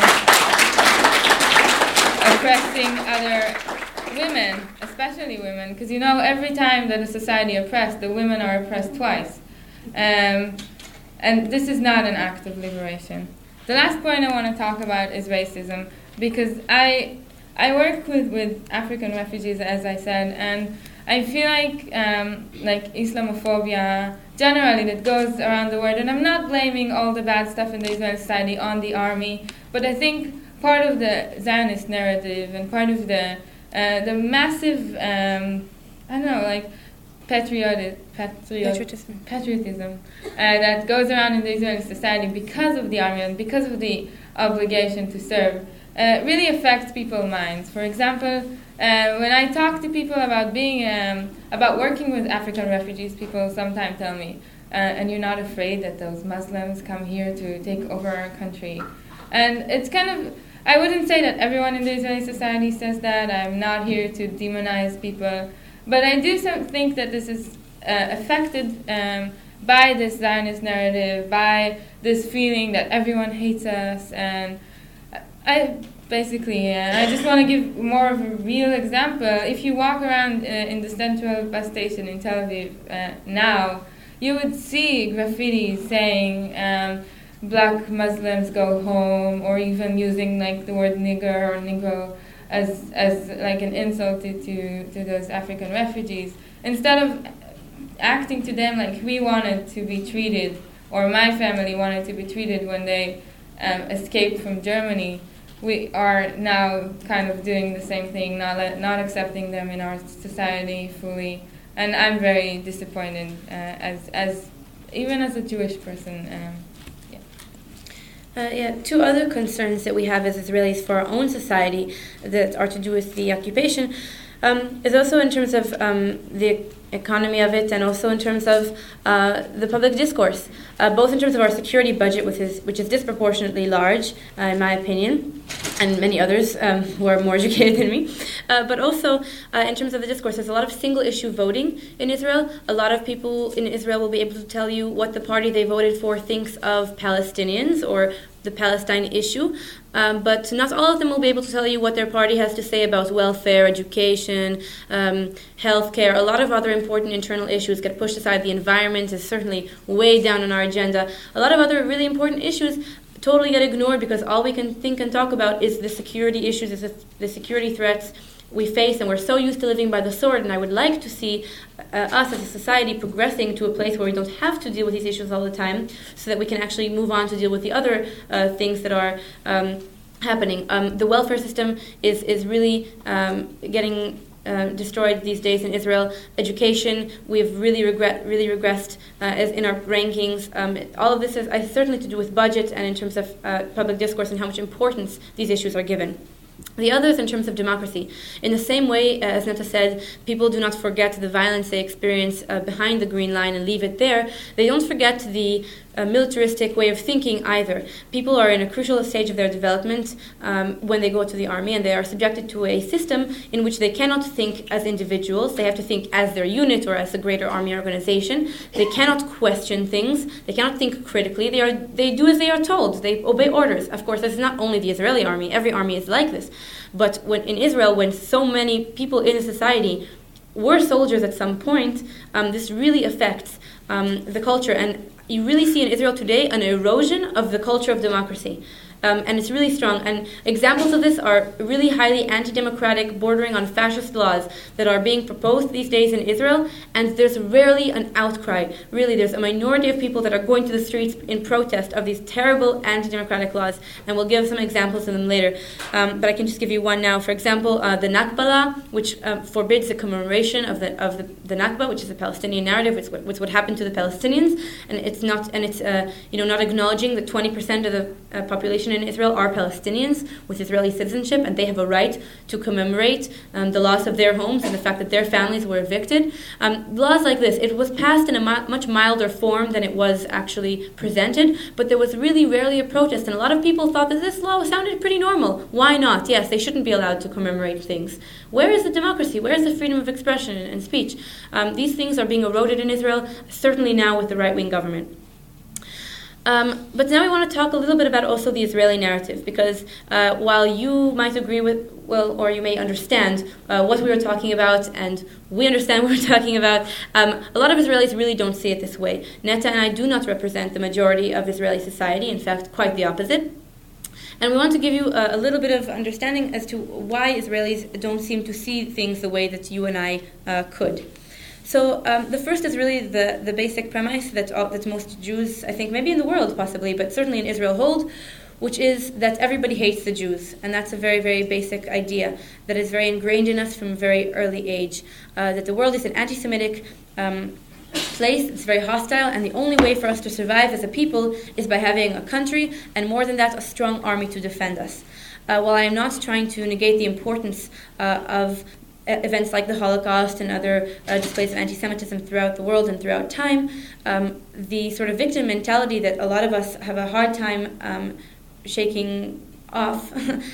oppressing other women, especially women, because every time that a society oppressed, the women are oppressed twice. And this is not an act of liberation. The last point I want to talk about is racism, because I work with African refugees, as I said, and I feel like Islamophobia generally that goes around the world, and I'm not blaming all the bad stuff in the Israeli society on the army, but I think part of the Zionist narrative and part of the massive, patriotism that goes around in the Israeli society because of the army and because of the obligation to serve really affects people's minds. For example, when I talk to people about about working with African refugees, people sometimes tell me, and you're not afraid that those Muslims come here to take over our country? And it's kind of, I wouldn't say that everyone in the Israeli society says that. I'm not here to demonize people. But I do think that this is affected by this Zionist narrative, by this feeling that everyone hates us. And I just want to give more of a real example. If you walk around in the central bus station in Tel Aviv now, you would see graffiti saying, Black Muslims go home, or even using the word nigger or negro as an insult to those African refugees, instead of acting to them like we wanted to be treated, or my family wanted to be treated when they escaped from Germany. We are now kind of doing the same thing, not accepting them in our society fully, and I'm very disappointed even as a Jewish person. Two other concerns that we have as Israelis for our own society that are to do with the occupation is also in terms of the economy of it, and also in terms of the public discourse, both in terms of our security budget, which is disproportionately large, in my opinion, and many others who are more educated than me, but also in terms of the discourse. There's a lot of single-issue voting in Israel. A lot of people in Israel will be able to tell you what the party they voted for thinks of Palestinians or the Palestine issue, but not all of them will be able to tell you what their party has to say about welfare, education, healthcare. A lot of other important internal issues get pushed aside. The environment is certainly way down on our agenda. A lot of other really important issues totally get ignored because all we can think and talk about is the security issues, is the security threats we face, and we're so used to living by the sword. And I would like to see us as a society progressing to a place where we don't have to deal with these issues all the time, so that we can actually move on to deal with the other things that are happening. The welfare system is really getting destroyed these days in Israel. Education, we've really regressed as in our rankings. All of this is certainly to do with budget and in terms of public discourse and how much importance these issues are given. The others in terms of democracy. In the same way, as Netta said, people do not forget the violence they experience behind the Green Line and leave it there. They don't forget the militaristic way of thinking either. People are in a crucial stage of their development when they go to the army, and they are subjected to a system in which they cannot think as individuals. They have to think as their unit or as a greater army organization. They cannot question things. They cannot think critically. They do as they are told. They obey orders. Of course, this is not only the Israeli army. Every army is like this. But in Israel, when so many people in a society were soldiers at some point, this really affects the culture. And you really see in Israel today an erosion of the culture of democracy. And it's really strong. And examples of this are really highly anti-democratic, bordering on fascist laws that are being proposed these days in Israel. And there's rarely an outcry. Really, there's a minority of people that are going to the streets in protest of these terrible anti-democratic laws. And we'll give some examples of them later. But I can just give you one now. For example, the Nakba law, which forbids the commemoration of the Nakba, which is a Palestinian narrative. It's what happened to the Palestinians, and it's not not acknowledging that 20% of the population in Israel are Palestinians with Israeli citizenship, and they have a right to commemorate the loss of their homes and the fact that their families were evicted. Laws like this, it was passed in a much milder form than it was actually presented, but there was really rarely a protest, and a lot of people thought that this law sounded pretty normal. Why not? Yes, they shouldn't be allowed to commemorate things. Where is the democracy? Where is the freedom of expression and speech? These things are being eroded in Israel, certainly now with the right-wing government. But now we want to talk a little bit about also the Israeli narrative, because while you might agree with, or you may understand what we were talking about, and we understand what we're talking about, a lot of Israelis really don't see it this way. Netta and I do not represent the majority of Israeli society, in fact, quite the opposite. And we want to give you a little bit of understanding as to why Israelis don't seem to see things the way that you and I could. So the first is really the basic premise that most Jews, I think, maybe in the world possibly, but certainly in Israel hold, which is that everybody hates the Jews. And that's a very, very basic idea that is very ingrained in us from a very early age, that the world is an anti-Semitic place, it's very hostile, and the only way for us to survive as a people is by having a country, and more than that, a strong army to defend us. While I am not trying to negate the importance of events like the Holocaust and other displays of anti-Semitism throughout the world and throughout time, the sort of victim mentality that a lot of us have a hard time shaking off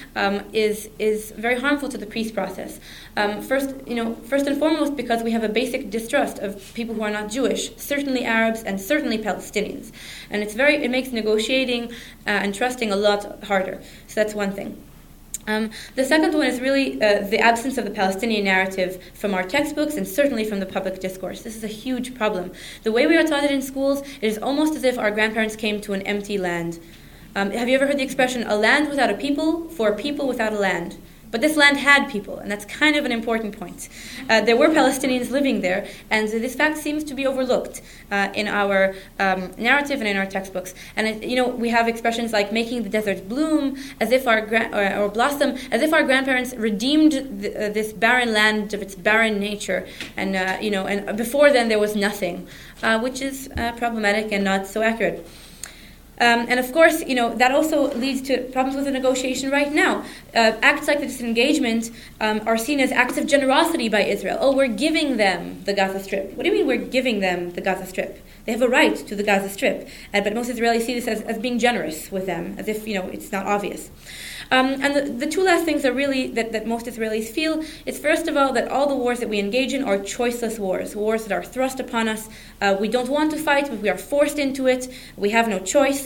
is very harmful to the peace process. First and foremost, because we have a basic distrust of people who are not Jewish, certainly Arabs and certainly Palestinians, and it makes negotiating and trusting a lot harder. So that's one thing. The second one is really the absence of the Palestinian narrative from our textbooks and certainly from the public discourse. This is a huge problem. The way we are taught it in schools, it is almost as if our grandparents came to an empty land. Have you ever heard the expression, a land without a people for a people without a land? But this land had people, and that's kind of an important point. There were Palestinians living there, and this fact seems to be overlooked in our narrative and in our textbooks. And we have expressions like making the desert bloom, as if or blossom, as if our grandparents redeemed this barren land of its barren nature, and and before then there was nothing, which is problematic and not so accurate. And of course, that also leads to problems with the negotiation right now. Acts like the disengagement are seen as acts of generosity by Israel. Oh, we're giving them the Gaza Strip. What do you mean we're giving them the Gaza Strip? They have a right to the Gaza Strip. But most Israelis see this as being generous with them, as if, it's not obvious. And the two last things are really that most Israelis feel is, first of all, that all the wars that we engage in are choiceless wars that are thrust upon us. We don't want to fight, but we are forced into it. We have no choice.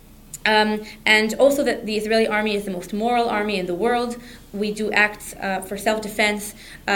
And also that the Israeli army is the most moral army in the world. We do acts for self-defense.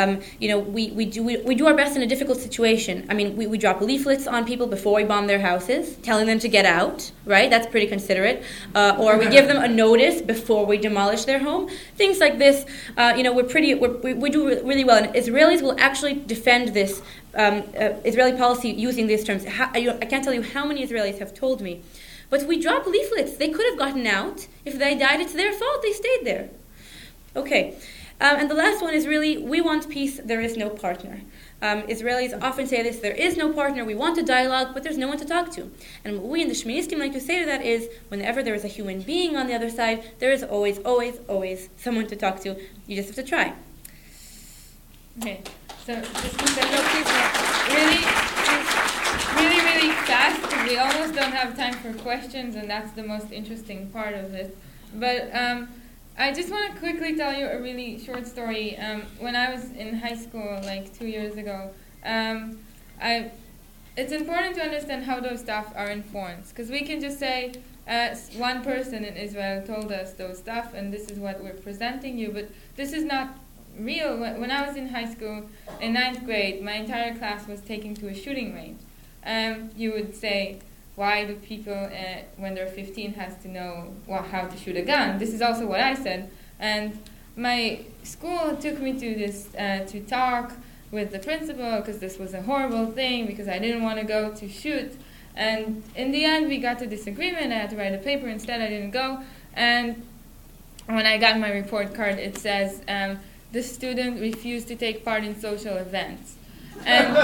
We do our best in a difficult situation. I mean, we drop leaflets on people before we bomb their houses, telling them to get out, right? That's pretty considerate. Or we give them a notice before we demolish their home. Things like this, we do really well. And Israelis will actually defend this Israeli policy using these terms. I can't tell you how many Israelis have told me, but we drop leaflets. They could have gotten out. If they died, it's their fault. They stayed there. Okay. And the last one is really, we want peace, there is no partner. Israelis often say this, there is no partner, we want a dialogue, but there's no one to talk to. And what we in the Sheministim like to say to that is, whenever there is a human being on the other side, there is always, always, always someone to talk to. You just have to try. Okay, so just really fast, because we almost don't have time for questions, and that's the most interesting part of this. But I just want to quickly tell you a really short story. When I was in high school, like 2 years ago, it's important to understand how those stuff are informed, because we can just say, one person in Israel told us those stuff, and this is what we're presenting you, but this is not real. When I was in high school, in 9th grade, my entire class was taken to a shooting range. You would say, why do people, when they're 15, has to know how to shoot a gun? This is also what I said. And my school took me to this to talk with the principal because this was a horrible thing because I didn't want to go to shoot. And in the end, we got to disagreement. I had to write a paper. Instead, I didn't go. And when I got my report card, it says, the student refused to take part in social events. And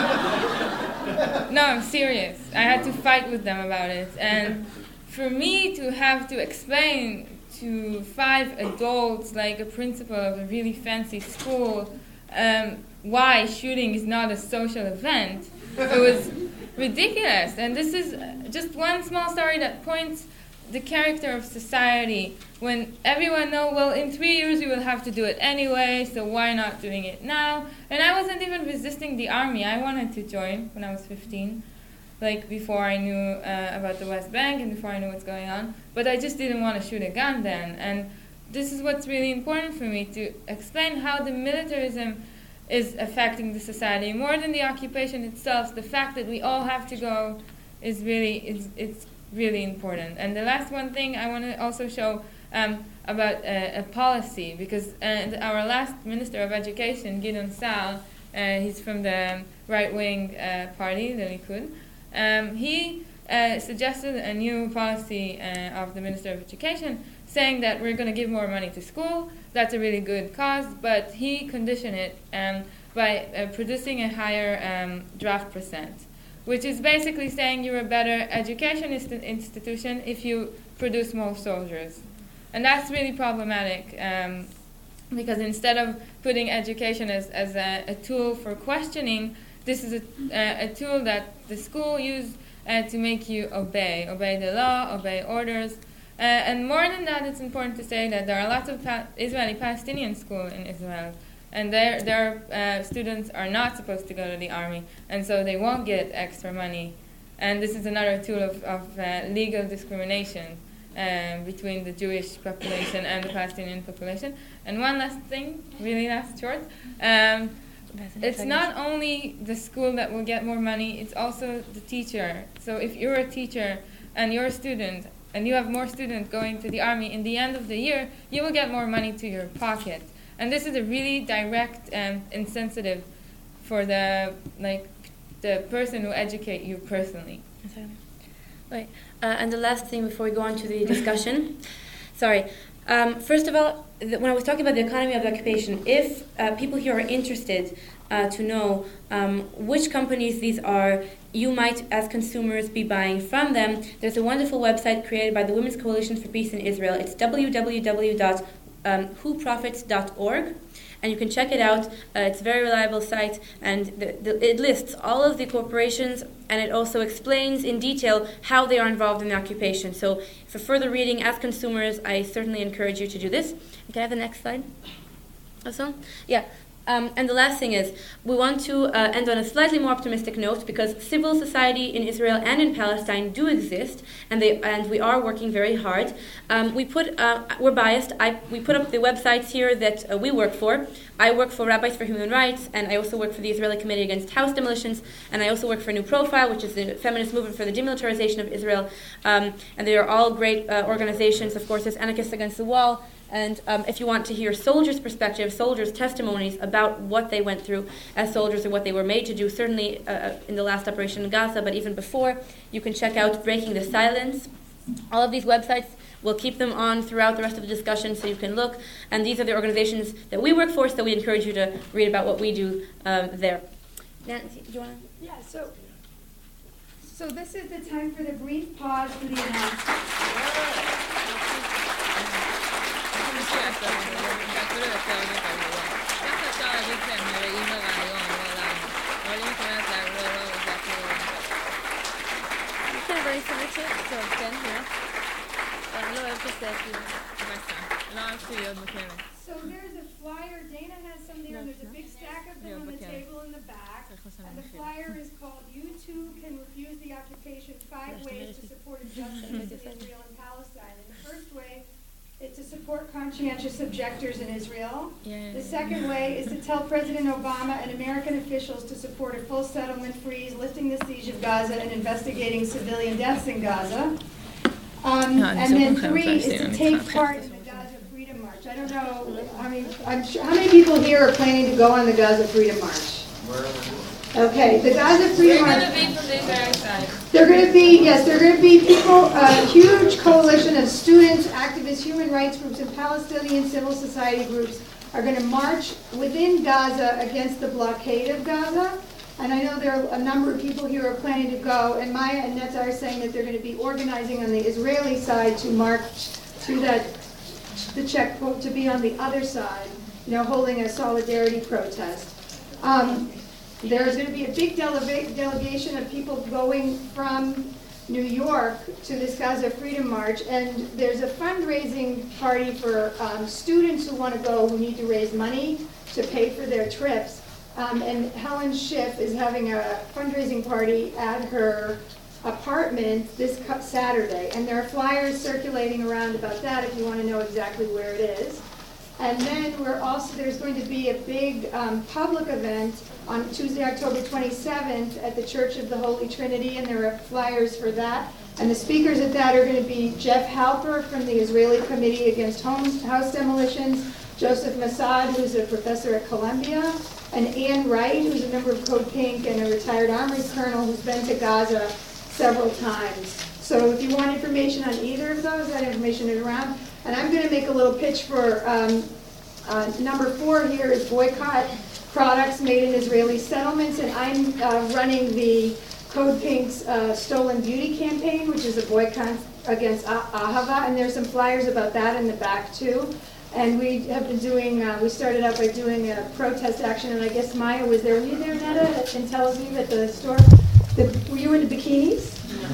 no, I'm serious. I had to fight with them about it. And for me to have to explain to 5 adults, like a principal of a really fancy school, why shooting is not a social event, it was ridiculous. And this is just one small story that points the character of society when everyone knows, well, in 3 years you will have to do it anyway, so why not doing it now? And I wasn't even resisting the army. I wanted to join when I was 15, like before I knew about the West Bank and before I knew what's going on. But I just didn't want to shoot a gun then. And this is what's really important for me, to explain how the militarism is affecting the society more than the occupation itself. The fact that we all have to go is it's really important. And the last one thing I want to also show about a policy, because our last Minister of Education, Gideon Sa'ar, he's from the right-wing party, the Likud, he suggested a new policy of the Minister of Education saying that we're going to give more money to school. That's a really good cause, but he conditioned it by producing a higher draft percent, which is basically saying you're a better education institution if you produce more soldiers. And that's really problematic because instead of putting education as a tool for questioning, this is a tool that the school used to make you obey the law, obey orders. And more than that, it's important to say that there are lots of Israeli-Palestinian schools in Israel, and their students are not supposed to go to the army, and so they won't get extra money. And this is another tool of legal discrimination between the Jewish population and the Palestinian population. And one last thing, really last short, it's not only the school that will get more money, it's also the teacher. So if you're a teacher and you're a student, and you have more students going to the army, in the end of the year, you will get more money to your pocket. And this is a really direct incentive for the person who educate you personally. Right. And the last thing before we go on to the discussion, sorry. First of all, when I was talking about the economy of the occupation, if people here are interested to know which companies these are, you might, as consumers, be buying from them. There's a wonderful website created by the Women's Coalition for Peace in Israel. It's www.whoprofits.org. And you can check it out. It's a very reliable site, and it lists all of the corporations, and it also explains in detail how they are involved in the occupation. So for further reading, as consumers, I certainly encourage you to do this. Can I have the next slide? Also? Yeah. And the last thing is, we want to end on a slightly more optimistic note, because civil society in Israel and in Palestine do exist, and we are working very hard. We're biased. We put up the websites here that we work for. I work for Rabbis for Human Rights, and I also work for the Israeli Committee Against House Demolitions, and I also work for New Profile, which is the feminist movement for the demilitarization of Israel. And they are all great organizations. Of course, there's Anarchists Against the Wall. And if you want to hear soldiers' perspective, soldiers' testimonies about what they went through as soldiers and what they were made to do, certainly in the last operation in Gaza, but even before, you can check out Breaking the Silence. All of these websites, we'll keep them on throughout the rest of the discussion so you can look. And these are the organizations that we work for, so we encourage you to read about what we do there. Nancy, do you want to? Yeah, so this is the time for the brief pause for the announcement. So there's a flyer. Dana has some there. There's a big stack of them on the table in the back. And the flyer is called "You Too Can Refuse the Occupation: 5 Ways to Support Injustice in Israel and Palestine." And the first way is to support conscientious objectors in Israel. Yeah. The second way is to tell President Obama and American officials to support a full settlement freeze, lifting the siege of Gaza, and investigating civilian deaths in Gaza. And then three is to take part in the Gaza Freedom March. I don't know, I'm sure, how many people here are planning to go on the Gaza Freedom March? Okay, the Gaza Freedom March. We're going to be from the Israeli side. They're going to be, yes, they're going to be people, a huge coalition of students, activists, human rights groups, and Palestinian civil society groups are going to march within Gaza against the blockade of Gaza. And I know there are a number of people here who are planning to go, and Maya and Netta are saying that they're going to be organizing on the Israeli side to march through the checkpoint, to be on the other side, holding a solidarity protest. There's going to be a big delegation of people going from New York to this Gaza Freedom March, and there's a fundraising party for students who want to go, who need to raise money to pay for their trips. And Helen Schiff is having a fundraising party at her apartment this Saturday, and there are flyers circulating around about that if you want to know exactly where it is. And then there's going to be a big public event on Tuesday, October 27th at the Church of the Holy Trinity, and there are flyers for that. And the speakers at that are going to be Jeff Halper from the Israeli Committee Against House Demolitions, Joseph Massad, who's a professor at Columbia, and Ann Wright, who's a member of Code Pink and a retired Army colonel who's been to Gaza several times. So if you want information on either of those, that information is around. And I'm going to make a little pitch for number 4 here is boycott products made in Israeli settlements, and I'm running the Code Pink's Stolen Beauty campaign, which is a boycott against Ahava, and there's some flyers about that in the back too. And we have been doing, we started out by doing a protest action, and I guess Maya was there. Were you there, Netta, in Tel Aviv at the store? Were you in the bikinis?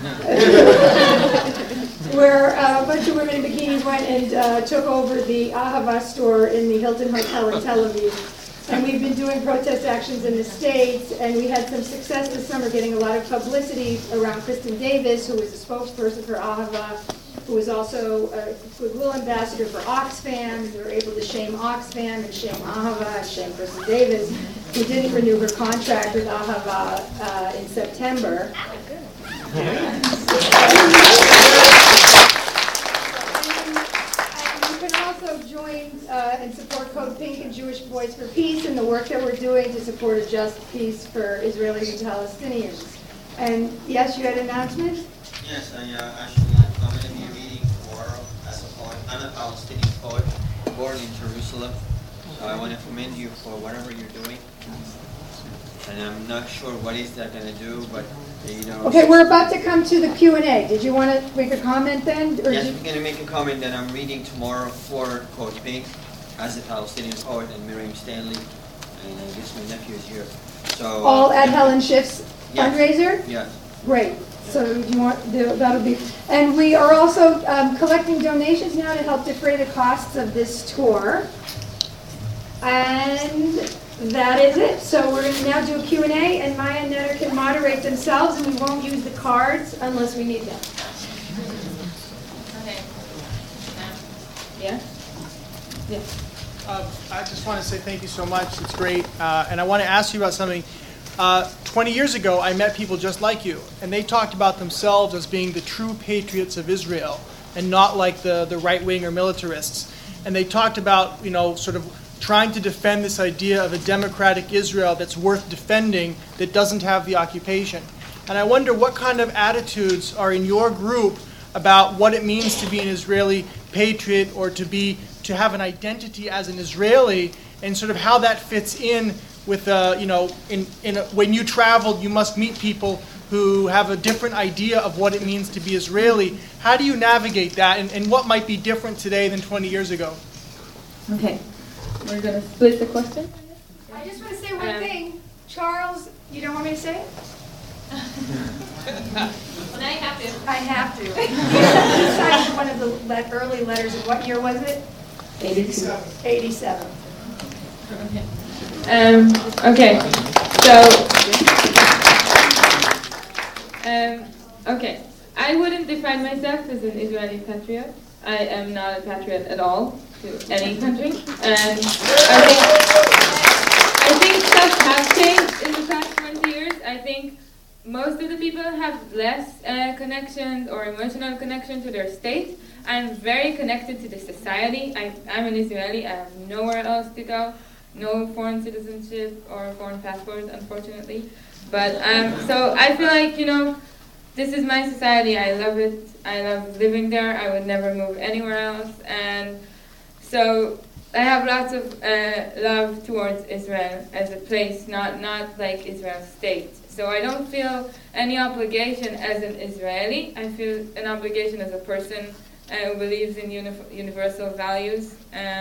Where a bunch of women in bikinis went and took over the Ahava store in the Hilton Hotel in Tel Aviv. And we've been doing protest actions in the States, and we had some success this summer getting a lot of publicity around Kristen Davis, who was a spokesperson for Ahava, who was also a goodwill ambassador for Oxfam. We were able to shame Oxfam and shame Ahava and shame Kristen Davis, who didn't renew her contract with Ahava in September. And you can also join and support Code Pink and Jewish Boys for Peace and the work that we're doing to support a just peace for Israelis and Palestinians. And yes, you had an announcement? Yes, I'm going to be reading tomorrow as a poet. I'm a Palestinian poet born in Jerusalem, so I want to commend you for whatever you're doing. And I'm not sure what is that going to do, but Okay, we're about to come to the Q&A. Did you want to make a comment then? Or yes, I'm going to make a comment that I'm reading tomorrow for Code Pink as a Palestinian poet and Miriam Stanley, and I guess my nephew is here. So all at Helen Schiff's fundraiser? Yes. Great. So do you want that'll be, and we are also collecting donations now to help defray the costs of this tour. And that is it. So we're going to now do a Q&A, and Maya and Netta can moderate themselves, and we won't use the cards unless we need them. Okay. Yeah? Yeah. I just want to say thank you so much. It's great. And I want to ask you about something. 20 years ago, I met people just like you, and they talked about themselves as being the true patriots of Israel and not like the right-wing or militarists. And they talked about, sort of trying to defend this idea of a democratic Israel that's worth defending, that doesn't have the occupation. And I wonder what kind of attitudes are in your group about what it means to be an Israeli patriot or to have an identity as an Israeli, and sort of how that fits in with, when you traveled, you must meet people who have a different idea of what it means to be Israeli. How do you navigate that, and what might be different today than 20 years ago? Okay. We're going to split the question. I just want to say one thing. Charles, you don't want me to say it? Well, now you have to. I have to. He signed one of the early letters. Of what year was it? 87. 87. Okay. So, I wouldn't define myself as an Israeli patriot. I am not a patriot at all. to any country. And I think stuff has changed in the past 20 years. I think most of the people have less connection or emotional connection to their state. I'm very connected to the society. I'm an Israeli. I have nowhere else to go. No foreign citizenship or foreign passport, unfortunately. But so I feel like, this is my society. I love it. I love living there. I would never move anywhere else. And so I have lots of love towards Israel as a place, not like Israel's state. So I don't feel any obligation as an Israeli. I feel an obligation as a person who believes in universal values.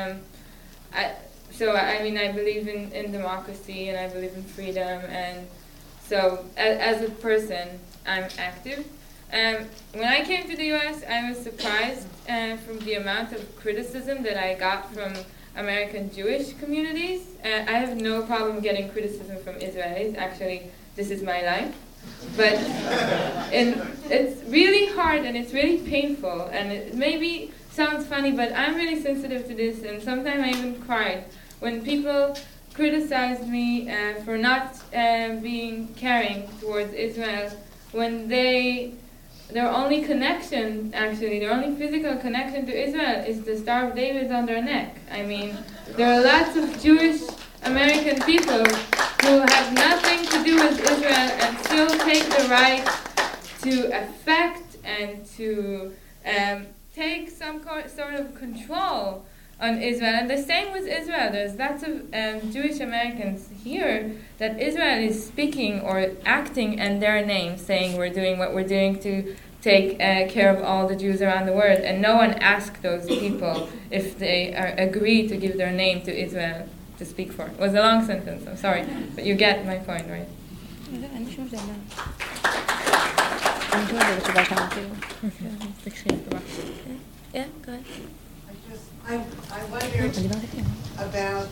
I believe in democracy, and I believe in freedom, and so as a person, I'm active. When I came to the U.S., I was surprised from the amount of criticism that I got from American Jewish communities. I have no problem getting criticism from Israelis. Actually, this is my life. But it's really hard and it's really painful, and it maybe sounds funny, but I'm really sensitive to this, and sometimes I even cried when people criticized me for not being caring towards Israel, when their only connection, actually, their only physical connection to Israel is the Star of David on their neck. I mean, there are lots of Jewish American people who have nothing to do with Israel and still take the right to affect and to take some sort of control on Israel. And the same with Israel. There's lots of Jewish Americans here that Israel is speaking or acting in their name, saying we're doing what we're doing to take care of all the Jews around the world. And no one asked those people if they agree to give their name to Israel to speak for. It was a long sentence, I'm sorry. But you get my point, right? Yeah, go ahead. I wondered about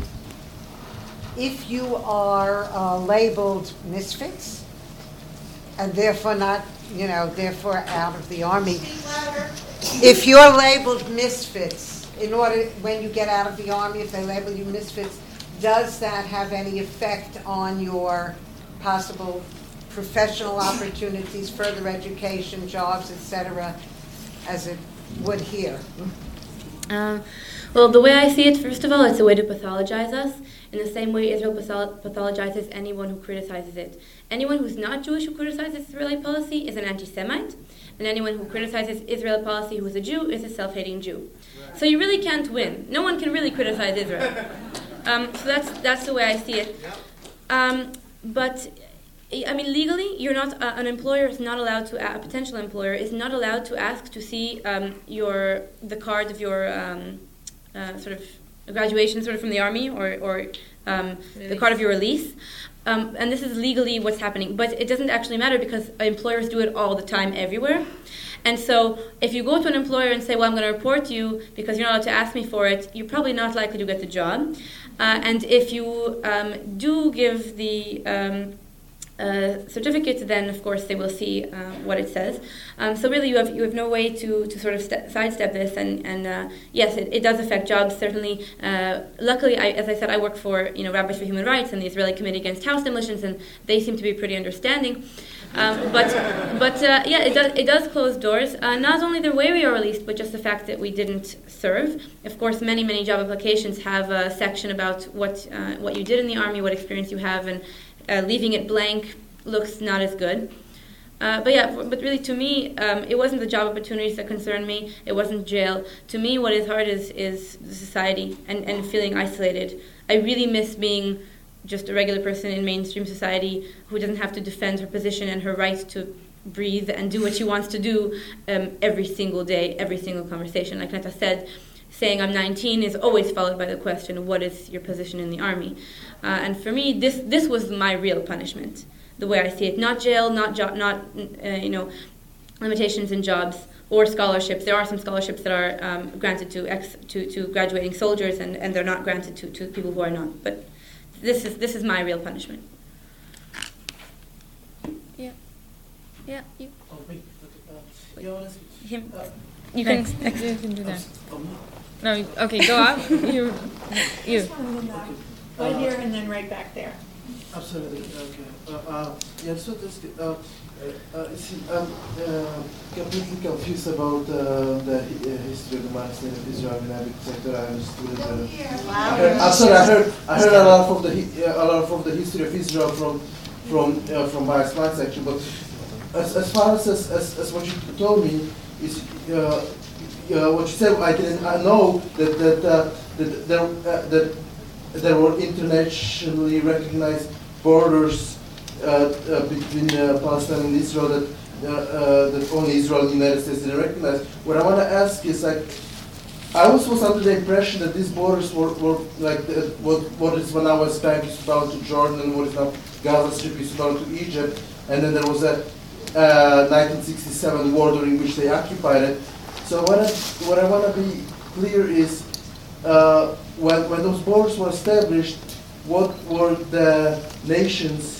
if you are labeled misfits and therefore not, therefore out of the army. If you're labeled misfits, when you get out of the army, if they label you misfits, does that have any effect on your possible professional opportunities, further education, jobs, etc., as it would here? Well, the way I see it, first of all, it's a way to pathologize us in the same way Israel pathologizes anyone who criticizes it. Anyone who's not Jewish who criticizes Israeli policy is an anti-Semite, and anyone who criticizes Israeli policy who is a Jew is a self-hating Jew. So you really can't win. No one can really criticize Israel. So that's the way I see it. But I mean, legally, you're not an employer is not allowed to. A potential employer is not allowed to ask to see the card of your sort of graduation, sort of from the army, or the card of your release. And this is legally what's happening, but it doesn't actually matter because employers do it all the time, everywhere. And so, if you go to an employer and say, "Well, I'm going to report you because you're not allowed to ask me for it," you're probably not likely to get the job. And if you do give the certificate, then of course they will see what it says. So really, you have no way to sort of sidestep this, and yes, it does affect jobs certainly. Luckily, as I said, I work for Rabbis for Human Rights and the Israeli Committee Against House Demolitions, and they seem to be pretty understanding. But yeah, it does close doors. Not only the way we are released, but just the fact that we didn't serve. Of course, many job applications have a section about what you did in the army, what experience you have, and leaving it blank looks not as good. But really to me, it wasn't the job opportunities that concerned me. It wasn't jail. To me, what is hard is the society and feeling isolated. I really miss being just a regular person in mainstream society who doesn't have to defend her position and her right to breathe and do what she wants to do every single day, every single conversation. Like Netta said, saying I'm 19 is always followed by the question, what is your position in the army? And for me, this was my real punishment, the way I see it. Not jail, not limitations in jobs or scholarships. There are some scholarships that are granted to graduating soldiers, and they're not granted to people who are not. But this is my real punishment. Yeah. Yeah, you, Oh, wait. Yeah, honestly. him. You can. You can do that. No, okay, go up. You. Right here and then right back there. Absolutely. Okay. Yeah, so this, see, completely confused about the history of the Palestine of Israel in Arabic sector. I understood. I'm sorry. I heard a lot of the history of Israel from Bias Mind section, but as far as what you told me is what you said, I know that there were internationally recognized borders between Palestine and Israel that only Israel and the United States didn't recognize. What I want to ask is, like, I was under the impression that these borders were like what is now West Bank is bound to Jordan and what is now Gaza Strip is bound to Egypt, and then there was a 1967 war during which they occupied it. So what I want to be clear is, when those borders were established, what were the nations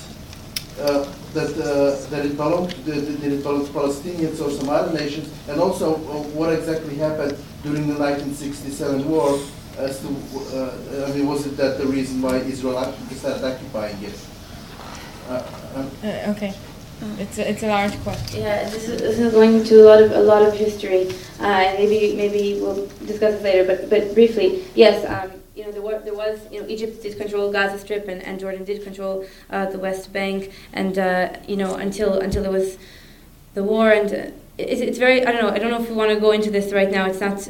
that it belonged to? Did it belong to Palestinians or some other nations? And also, what exactly happened during the 1967 war? As to, was it that the reason why Israel started occupying it? Okay. It's a large question. Yeah, this is going into a lot of history, and maybe we'll discuss this later. But briefly, yes, there was Egypt did control Gaza Strip, and Jordan did control the West Bank, and until there was the war, and it's very, I don't know if we want to go into this right now. It's not.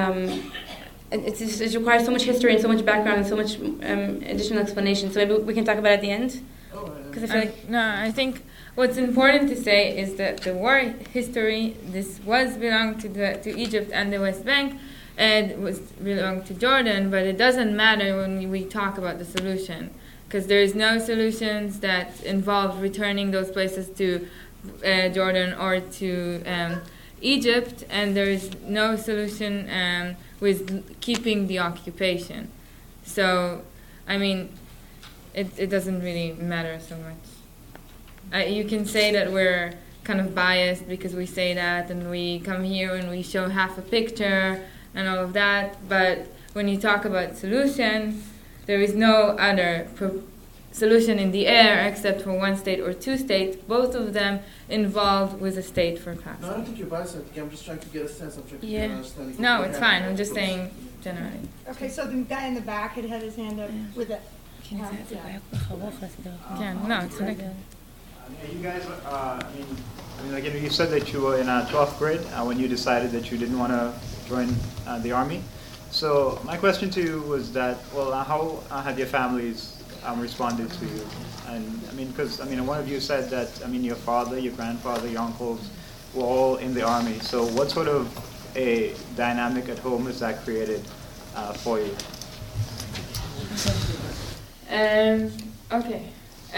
It requires so much history and so much background and so much additional explanation. So maybe we can talk about it at the end. Because I feel like I think what's important to say is that the war history, this belonged to Egypt and the West Bank, and it was belonged to Jordan, but it doesn't matter when we talk about the solution, because there is no solutions that involve returning those places to Jordan or to Egypt, and there is no solution with keeping the occupation. So, it doesn't really matter so much. You can say that we're kind of biased because we say that, and we come here and we show half a picture and all of that, but when you talk about solution, there is no other solution in the air except for one state or two states, both of them involved with a state for Palestine. No, I don't think you're biased. I'm just trying to get a sense. I'm trying to get an understanding. No, it's fine. I'm just saying generally. Okay, so the guy in the back had his hand up with it. No, it's okay. You guys, again, you said that you were in 12th grade when you decided that you didn't want to join the army. So my question to you was that, how had your families responded to you? And because one of you said that your father, your grandfather, your uncles were all in the army. So what sort of a dynamic at home has that created for you? Okay.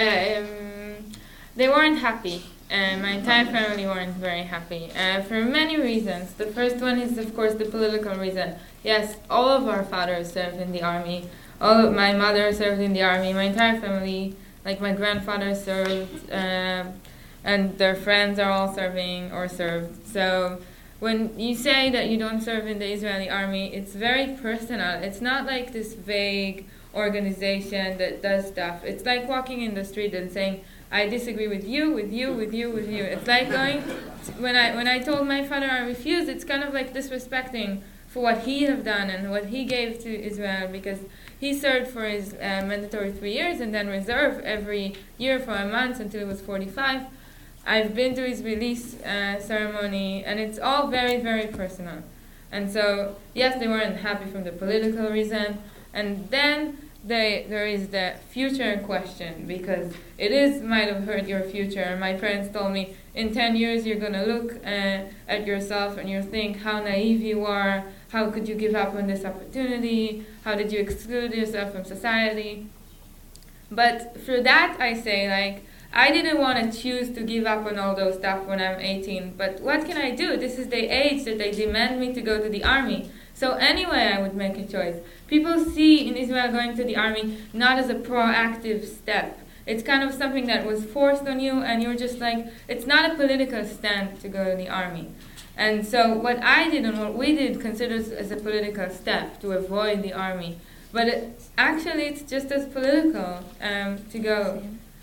They weren't happy. My entire family weren't very happy for many reasons. The first one is, of course, the political reason. Yes, all of our fathers served in the army. All of my mother served in the army. My entire family, like my grandfather served, and their friends are all serving or served. So when you say that you don't serve in the Israeli army, it's very personal. It's not like this vague organization that does stuff. It's like walking in the street and saying, I disagree with you, with you, with you, with you. It's like going, when I told my father I refused, it's kind of like disrespecting for what he have done and what he gave to Israel, because he served for his mandatory 3 years and then reserve every year for a month until he was 45. I've been to his release ceremony, and it's all very, very personal. And so, yes, they weren't happy from the political reason, and then there is the future question, because it might have hurt your future. My parents told me, in 10 years you're going to look at yourself and you'll think how naive you are, how could you give up on this opportunity, how did you exclude yourself from society. But for that I say, I didn't want to choose to give up on all those stuff when I'm 18, but what can I do? This is the age that they demand me to go to the army. So anyway, I would make a choice. People see in Israel going to the army not as a proactive step. It's kind of something that was forced on you, and you're just like, it's not a political stand to go to the army. And so what I did and what we did considers as a political step to avoid the army. But actually it's just as political to go.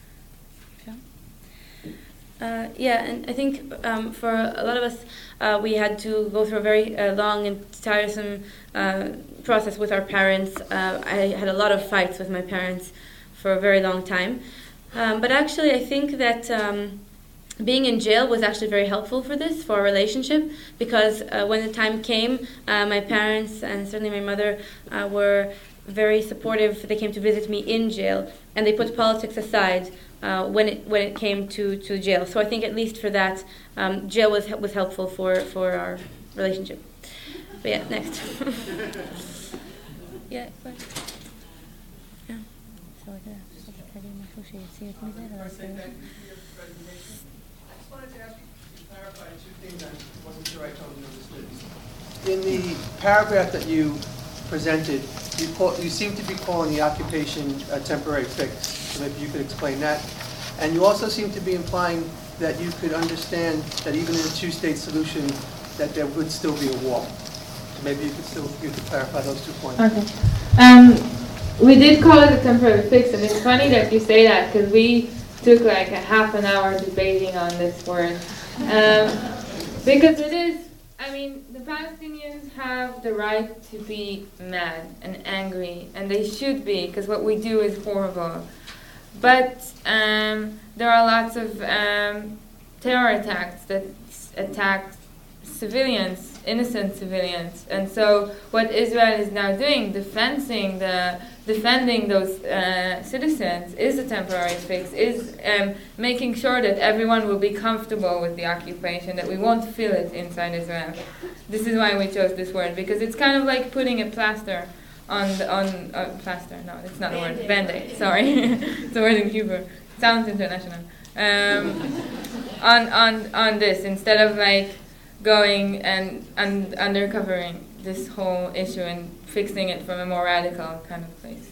Yeah, and I think for a lot of us, we had to go through a very long and tiresome process with our parents. I had a lot of fights with my parents for a very long time. But actually, I think that being in jail was actually very helpful for this, for our relationship, because when the time came, my parents and certainly my mother were very supportive. They came to visit me in jail, and they put politics aside when it came to jail. So I think at least for that, jail was helpful for our relationship. But yeah, next. Yeah. Yeah. So like that. In the paragraph that you presented, you seem to be calling the occupation a temporary fix. So maybe you could explain that. And you also seem to be implying that you could understand that even in a two-state solution, that there would still be a war. So maybe you could clarify those 2 points. Okay. We did call it a temporary fix, and it's funny that you say that, because we took like a half an hour debating on this word. Because it is, I mean, the Palestinians have the right to be mad and angry, and they should be, because what we do is horrible. But there are lots of terror attacks that attack civilians, innocent civilians. And so what Israel is now doing, defending those citizens, is a temporary fix, is making sure that everyone will be comfortable with the occupation, that we won't feel it inside Israel. This is why we chose this word, because it's kind of like putting a plaster plaster, no, it's not a word, Band-Aid, sorry. It's a word in Hebrew. Sounds international. On this, instead of like going and undercovering this whole issue and fixing it from a more radical kind of place.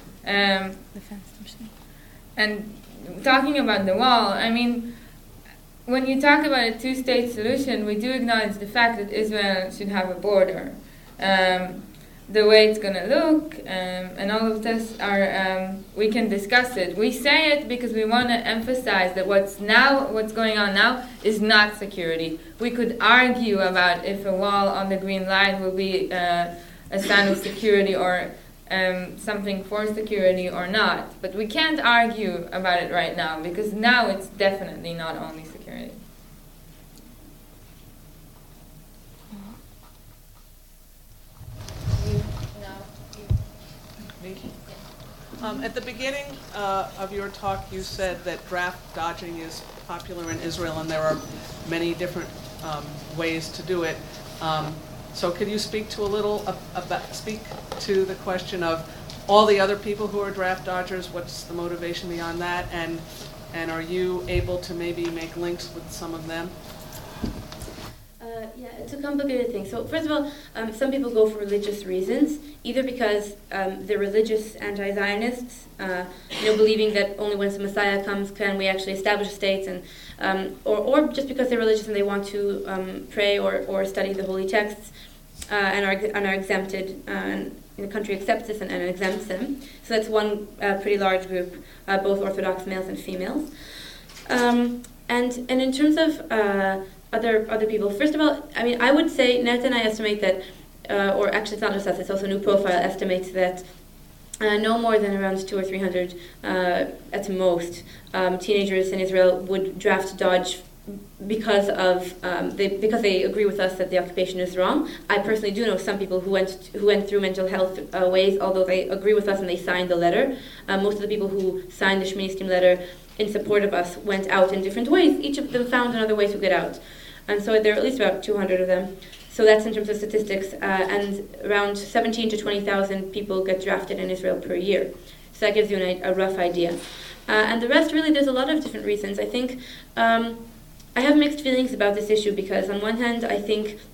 And talking about the wall, I mean, when you talk about a two-state solution, we do acknowledge the fact that Israel should have a border. The way it's going to look, and all of this are, we can discuss it. We say it because we want to emphasize that what's going on now is not security. We could argue about if a wall on the Green Line will be a sign of security or something for security or not. But we can't argue about it right now, because now it's definitely not only security. At the beginning of your talk, you said that draft dodging is popular in Israel, and there are many different ways to do it. So could you speak to the question of all the other people who are draft dodgers? What's the motivation beyond that? And are you able to maybe make links with some of them? Yeah, it's a complicated thing. So first of all, some people go for religious reasons, either because they're religious anti-Zionists, believing that only once the Messiah comes can we actually establish states, and or just because they're religious and they want to pray or study the holy texts, and are exempted, and the country accepts this and exempts them. So that's one pretty large group, both Orthodox males and females. And in terms of other people. First of all, I mean, I would say Neta and I estimate that, or actually it's not just us, it's also New Profile estimates that no more than around 200 or 300 at most teenagers in Israel would draft dodge because they agree with us that the occupation is wrong. I personally do know some people who went through mental health ways, although they agree with us and they signed the letter. Most of the people who signed the Shmini Stream letter in support of us went out in different ways. Each of them found another way to get out. And so there are at least about 200 of them. So that's in terms of statistics. And around 17 to 20,000 people get drafted in Israel per year. So that gives you a rough idea. And the rest, really, there's a lot of different reasons. I think I have mixed feelings about this issue because on one hand, I think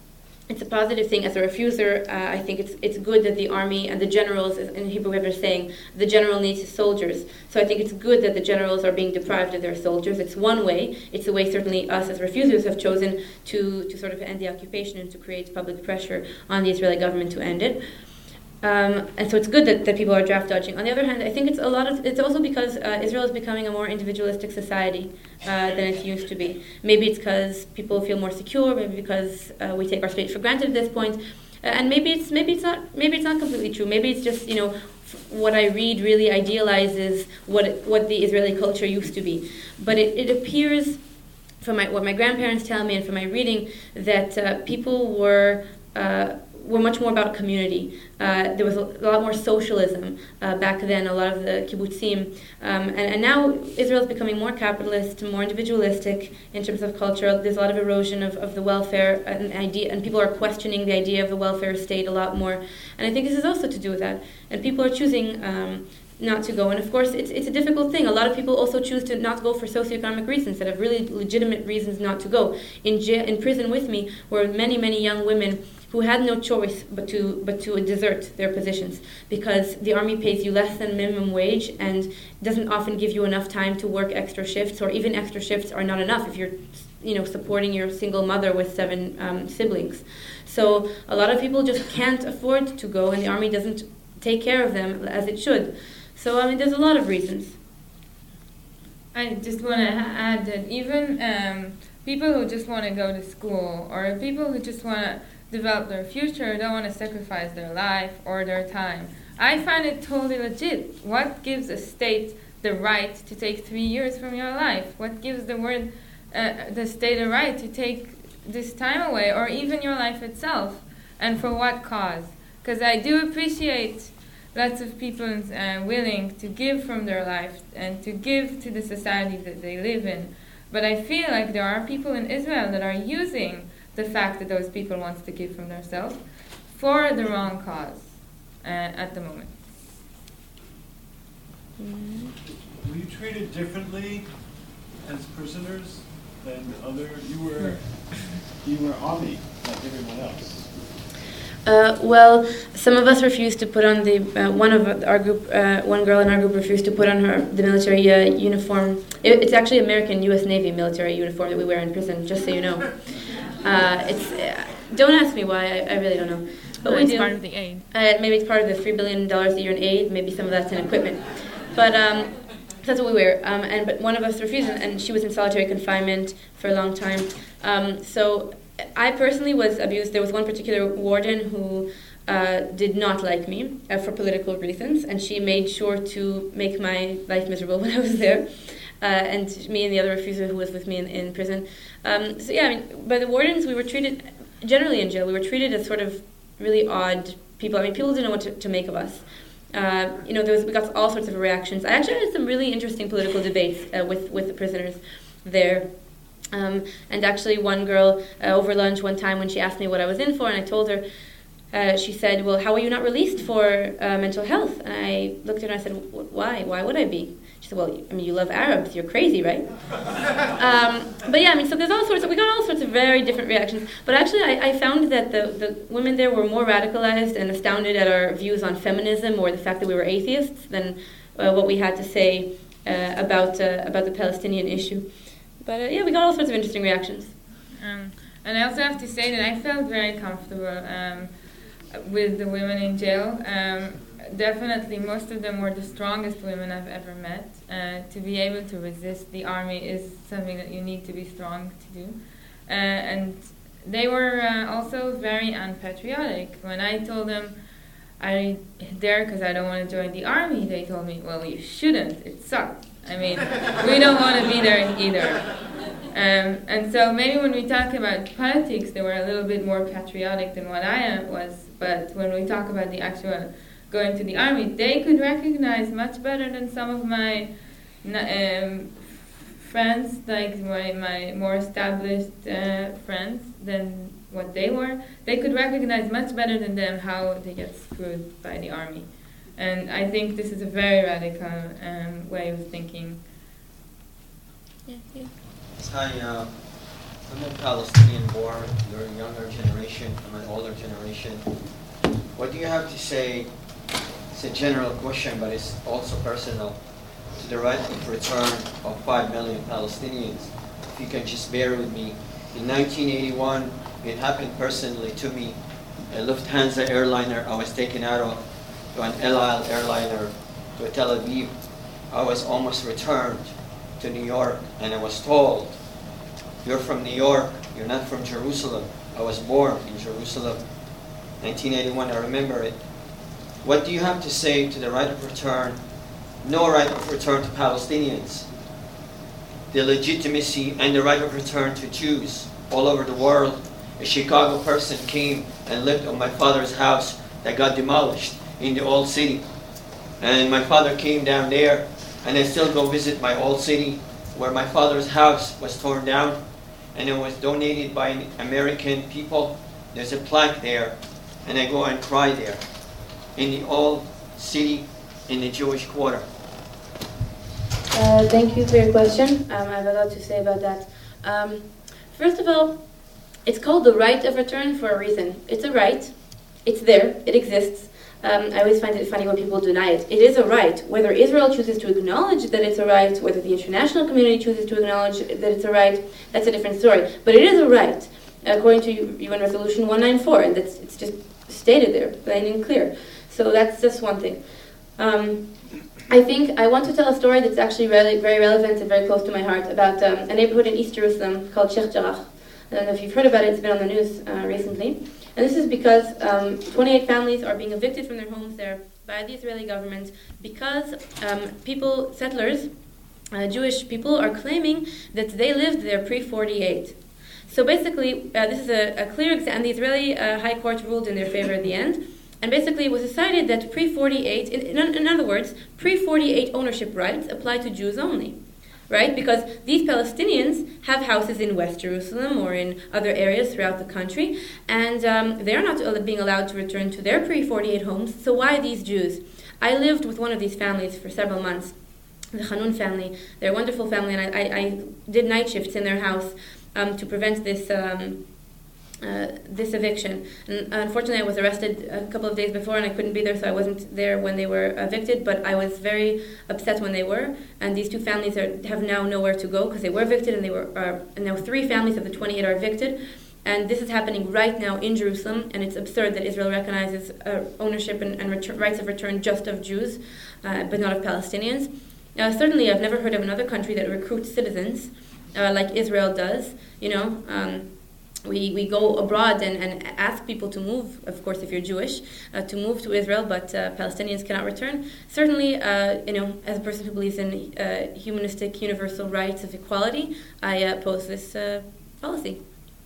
it's a positive thing. As a refuser, I think it's good that the army and the generals, in Hebrew we have a saying, the general needs his soldiers. So I think it's good that the generals are being deprived of their soldiers. It's one way. It's a way certainly us as refusers have chosen to sort of end the occupation and to create public pressure on the Israeli government to end it. And so it's good that people are draft dodging. On the other hand, I think it's also because Israel is becoming a more individualistic society than it used to be. Maybe it's because people feel more secure. Maybe because we take our state for granted at this point, and maybe it's not completely true. Maybe it's just what I read really idealizes what the Israeli culture used to be. But it appears from what my grandparents tell me and from my reading that people were much more about community. There was a lot more socialism back then, a lot of the kibbutzim. And now Israel is becoming more capitalist, more individualistic in terms of culture. There's a lot of erosion of the welfare and people are questioning the idea of the welfare state a lot more. And I think this is also to do with that. And people are choosing not to go. And of course, it's a difficult thing. A lot of people also choose to not go for socioeconomic reasons that have really legitimate reasons not to go. In prison with me were many, many young women who had no choice but to desert their positions because the army pays you less than minimum wage and doesn't often give you enough time to work extra shifts, or even extra shifts are not enough if you're supporting your single mother with 7 siblings. So a lot of people just can't afford to go, and the army doesn't take care of them as it should. So there's a lot of reasons. I just want to add that even people who just want to go to school, or people who just want to develop their future, don't want to sacrifice their life or their time, I find it totally legit. What gives a state the right to take 3 years from your life? What gives the state a right to take this time away, or even your life itself? And for what cause? Because I do appreciate lots of people willing to give from their life and to give to the society that they live in. But I feel like there are people in Israel that are using the fact that those people want to give from themselves for the wrong cause at the moment. Were you treated differently as prisoners than other? You were army like everyone else. Well, some of us refused to put on one girl in our group refused to put on the military uniform. It's actually American U.S. Navy military uniform that we wear in prison, just so you know. Don't ask me why, I really don't know. But we do. It's part of the aid. Maybe it's part of the $3 billion a year in aid, maybe some of that's in equipment. But that's what we wear. But one of us refused, and she was in solitary confinement for a long time. So I personally was abused. There was one particular warden who did not like me for political reasons, and she made sure to make my life miserable when I was there. And me and the other refuser who was with me in prison. By the wardens, we were treated, generally in jail, we were treated as sort of really odd people. People didn't know what to make of us. We got all sorts of reactions. I actually had some really interesting political debates with the prisoners there. And actually one girl over lunch one time when she asked me what I was in for, and I told her, she said, well, how are you not released for mental health? And I looked at her and I said, why? Why would I be? She said, well, you love Arabs. You're crazy, right? So there's we got all sorts of very different reactions. But actually, I found that the women there were more radicalized and astounded at our views on feminism or the fact that we were atheists than what we had to say about the Palestinian issue. But we got all sorts of interesting reactions. And I also have to say that I felt very comfortable with the women in jail. Definitely, most of them were the strongest women I've ever met. To be able to resist the army is something that you need to be strong to do. And they were also very unpatriotic. When I told them I dare because I don't want to join the army, they told me, well, you shouldn't. It sucks. We don't want to be there either. And so maybe when we talk about politics, they were a little bit more patriotic than what I was. But when we talk about the actual going to the army, they could recognize much better than some of my friends, like my more established friends, than what they were. They could recognize much better than them how they get screwed by the army. And I think this is a very radical way of thinking. Yeah. Hi, I'm a Palestinian born, you're a younger generation, I'm an older generation. What do you have to say, it's a general question, but it's also personal, to the right of return of 5 million Palestinians? If you can just bear with me. In 1981, it happened personally to me. A Lufthansa airliner I was taken out of to an El Al airliner to Tel Aviv. I was almost returned to New York, and I was told, you're from New York, you're not from Jerusalem. I was born in Jerusalem, 1981, I remember it. What do you have to say to the right of return, no right of return to Palestinians, the legitimacy and the right of return to Jews all over the world? A Chicago person came and lived on my father's house that got demolished in the old city. And my father came down there, and I still go visit my old city where my father's house was torn down and it was donated by American people. There's a plaque there, and I go and cry there in the old city in the Jewish quarter. Thank you for your question. I have a lot to say about that. First of all, it's called the right of return for a reason. It's a right. It's there. It exists. I always find it funny when people deny it. It is a right. Whether Israel chooses to acknowledge that it's a right, whether the international community chooses to acknowledge that it's a right, that's a different story. But it is a right, according to UN Resolution 194, and it's just stated there, plain and clear. So that's just one thing. I think I want to tell a story that's actually really, very relevant and very close to my heart about a neighborhood in East Jerusalem called Sheikh Jarrah. I don't know if you've heard about it, it's been on the news recently. And this is because 28 families are being evicted from their homes there by the Israeli government because settlers, Jewish people, are claiming that they lived there pre-48. So basically, this is a clear example, and the Israeli High Court ruled in their favor at the end. And basically, it was decided that pre-48, in other words, pre-48 ownership rights apply to Jews only. Right? Because these Palestinians have houses in West Jerusalem or in other areas throughout the country, and they're not being allowed to return to their pre-48 homes, so why these Jews? I lived with one of these families for several months, the Hanun family. They're a wonderful family, and I did night shifts in their house to prevent this eviction. And unfortunately, I was arrested a couple of days before, and I couldn't be there, so I wasn't there when they were evicted. But I was very upset when they were. And these two families have now nowhere to go because they were evicted, and now 3 families of the 28 are evicted. And this is happening right now in Jerusalem, and it's absurd that Israel recognizes ownership and rights of return just of Jews, but not of Palestinians. Certainly, I've never heard of another country that recruits citizens like Israel does. We go abroad and ask people to move, of course, if you're Jewish, to move to Israel, but Palestinians cannot return. Certainly, as a person who believes in humanistic universal rights of equality, I oppose this policy.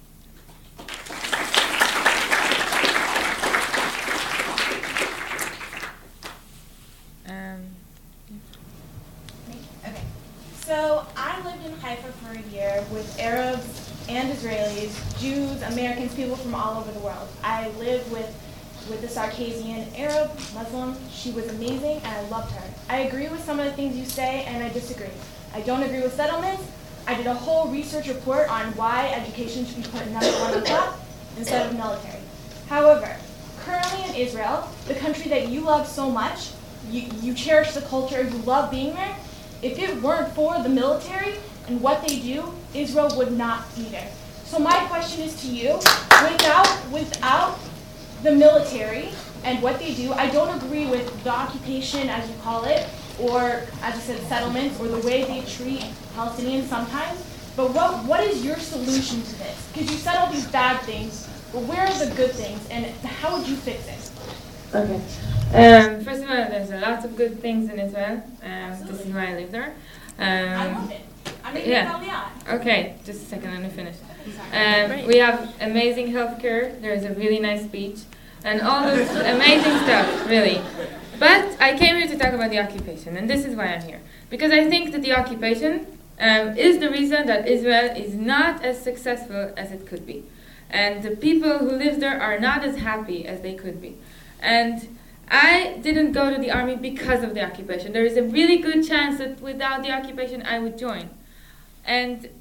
Okay. So I lived in Haifa for a year with Arabs and Israelis, Jews, Americans, people from all over the world. I lived with the Sarkassian Arab, Muslim. She was amazing, and I loved her. I agree with some of the things you say, and I disagree. I don't agree with settlements. I did a whole research report on why education should be put number 1 on top instead of military. However, currently in Israel, the country that you love so much, you cherish the culture, you love being there, if it weren't for the military and what they do, Israel would not be there. So my question is to you, without the military and what they do, I don't agree with the occupation, as you call it, or, as I said, settlements, or the way they treat Palestinians sometimes, but what is your solution to this? Because you said all these bad things, but where are the good things, and how would you fix it? Okay. First of all, there's a lot of good things in Israel. This is why I live there. I love it. Okay, just a second, let me finish. We have amazing healthcare. There's a really nice beach, and all those amazing stuff, really. But I came here to talk about the occupation, and this is why I'm here. Because I think that the occupation is the reason that Israel is not as successful as it could be. And the people who live there are not as happy as they could be. And I didn't go to the army because of the occupation. There is a really good chance that without the occupation I would join. And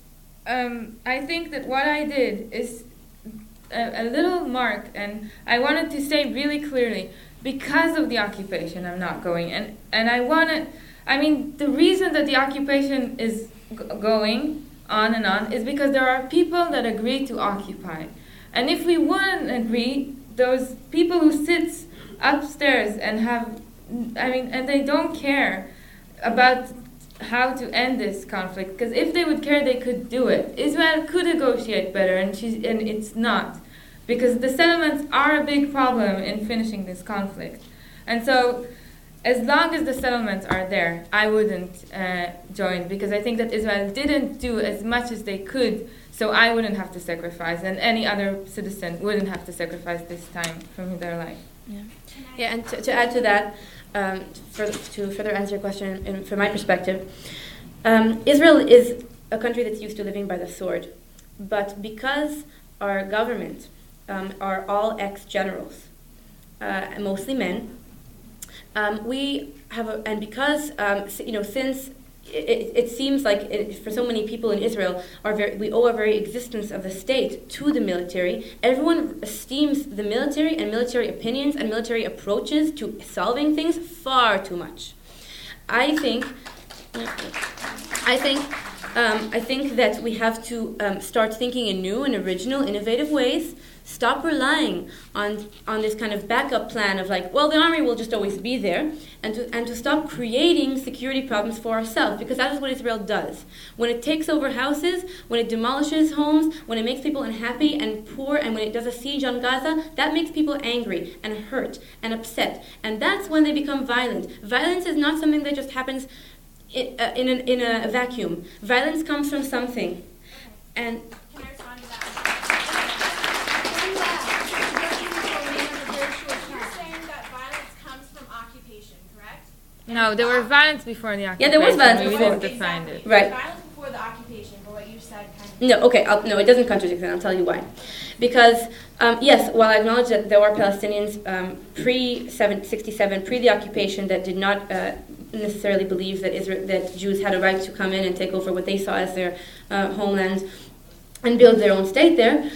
I think that what I did is a little mark, and I wanted to say really clearly, because of the occupation, I'm not going. And the reason that the occupation is going on and on is because there are people that agree to occupy. And if we wouldn't agree, those people who sit upstairs and they don't care about how to end this conflict, because if they would care, they could do it. Israel could negotiate better, and it's not, because the settlements are a big problem in finishing this conflict. And so, as long as the settlements are there, I wouldn't join, because I think that Israel didn't do as much as they could, so I wouldn't have to sacrifice, and any other citizen wouldn't have to sacrifice this time from their life. Yeah, and to add to that, to further answer your question, from my perspective, Israel is a country that's used to living by the sword. But because our government are all ex-generals, mostly men, we have, and because since it seems like for so many people in Israel, we owe our very existence of the state to the military. Everyone esteems the military and military opinions and military approaches to solving things far too much. I think that we have to start thinking in new and original, innovative ways. Stop relying on this kind of backup plan of like, well, the army will just always be there, and to stop creating security problems for ourselves, because that is what Israel does. When it takes over houses, when it demolishes homes, when it makes people unhappy and poor, and when it does a siege on Gaza, that makes people angry and hurt and upset, and that's when they become violent. Violence is not something that just happens in a vacuum. Violence comes from something, and. Can I respond to that? No, there were violence before the occupation. Yeah, there was violence we before. didn't define it. Right. Violence before the occupation, but what you said kind of... No, okay, no, it doesn't contradict that. I'll tell you why. Because, yes, while I acknowledge that there were Palestinians pre-67, pre the occupation, that did not necessarily believe that Jews had a right to come in and take over what they saw as their homeland and build their own state there.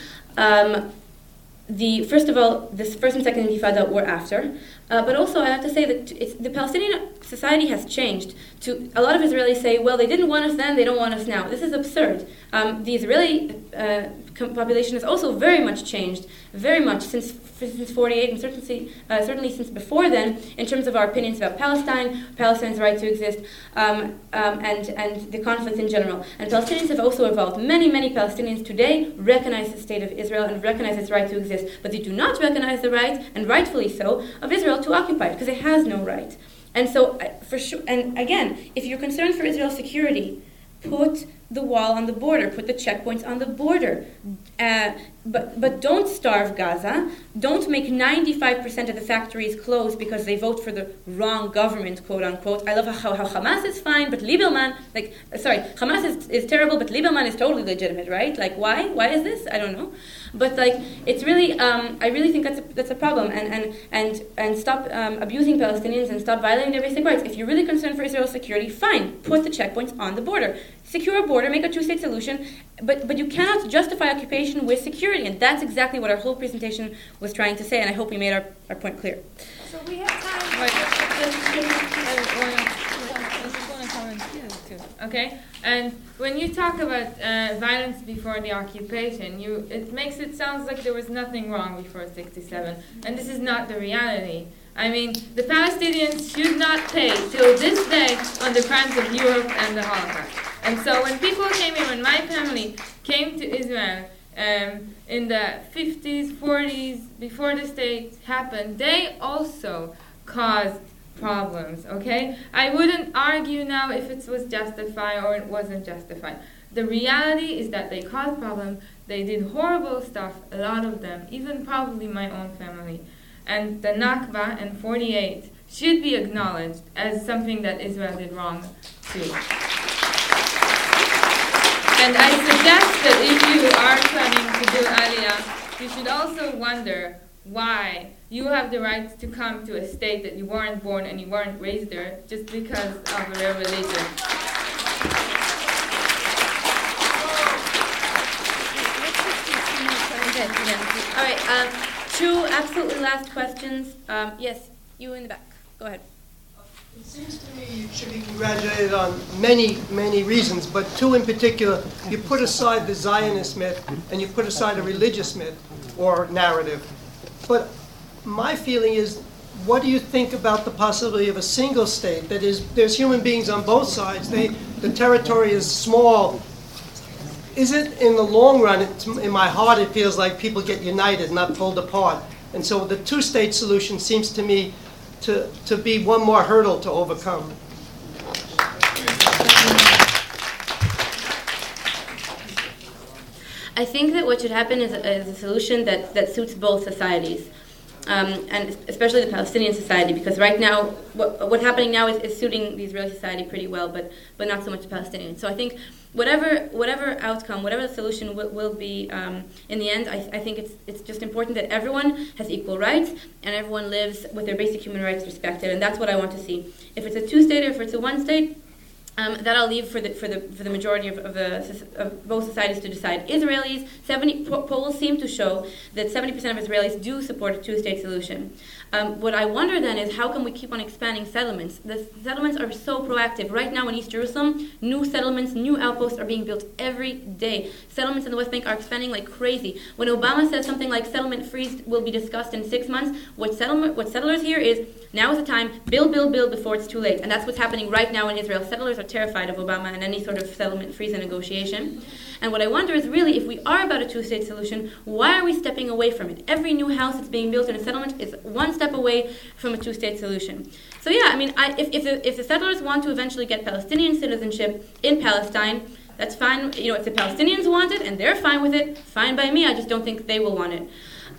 First of all, this first and second Intifada were after, but also I have to say that the Palestinian society has changed. A lot of Israelis say, well, they didn't want us then, they don't want us now. This is absurd. The Israeli population has also very much changed, very much since 48, and certainly since before then, in terms of our opinions about Palestine's right to exist, and the conflict in general. And Palestinians have also evolved. Many, many Palestinians today recognize the state of Israel and recognize its right to exist, but they do not recognize the right, and rightfully so, of Israel to occupy it, because it has no right. And so, for sure, and again, if you're concerned for Israel's security, put the wall on the border, put the checkpoints on the border. But don't starve Gaza. Don't make 95% of the factories close because they vote for the wrong government, quote unquote. I love how Hamas is fine, but Lieberman, Hamas is terrible, but Lieberman is totally legitimate, right? Like, why? Why is this? I don't know. But it's really, I really think that's a problem. And stop abusing Palestinians and stop violating their basic rights. If you're really concerned for Israel's security, fine, put the checkpoints on the border. Secure a border, make a two-state solution, but you cannot justify occupation with security, and that's exactly what our whole presentation was trying to say, and I hope we made our point clear. So we have time. Okay, and when you talk about violence before the occupation, it makes it sound like there was nothing wrong before 67, and this is not the reality. I mean, the Palestinians should not pay till this day on the crimes of Europe and the Holocaust. And so when people came here, when my family came to Israel in the 50s, 40s, before the state happened, they also caused problems, okay? I wouldn't argue now if it was justified or it wasn't justified. The reality is that they caused problems, they did horrible stuff, a lot of them, even probably my own family. And the Nakba in 48 should be acknowledged as something that Israel did wrong too. And I suggest that if you are planning to do Aliyah, you should also wonder why you have the right to come to a state that you weren't born and you weren't raised there just because of your religion. Okay, yeah. All right, two absolutely last questions. Yes, you in the back. Go ahead. It seems to me you should be congratulated on many, many reasons, but two in particular. You put aside the Zionist myth and you put aside a religious myth or narrative. But my feeling is, what do you think about the possibility of a single state? That is, there's human beings on both sides. The territory is small. Is it, in the long run, in my heart, it feels like people get united, not pulled apart. And so the two-state solution seems to me to be one more hurdle to overcome. I think that what should happen is a solution that suits both societies, and especially the Palestinian society, because right now, what's happening now is suiting the Israeli society pretty well, but not so much the Palestinians. So I think whatever outcome, whatever the solution will be in the end, I think it's just important that everyone has equal rights and everyone lives with their basic human rights respected, and that's what I want to see. If it's a two-state or if it's a one-state, that I'll leave for the majority of both societies to decide. Israelis, polls seem to show that 70% of Israelis do support a two-state solution. What I wonder then is, how can we keep on expanding settlements? The settlements are so proactive. Right now in East Jerusalem, new settlements, new outposts are being built every day. Settlements in the West Bank are expanding like crazy. When Obama says something like settlement freeze will be discussed in 6 months, what settlers hear is, now is the time, build before it's too late. And that's what's happening right now in Israel. Settlers are terrified of Obama and any sort of settlement freeze and negotiation. And what I wonder is, really, if we are about a two-state solution, why are we stepping away from it? Every new house that's being built in a settlement is one step away from a two-state solution. So yeah, I mean, if the settlers want to eventually get Palestinian citizenship in Palestine, that's fine. You know, if the Palestinians want it and they're fine with it, fine by me. I just don't think they will want it.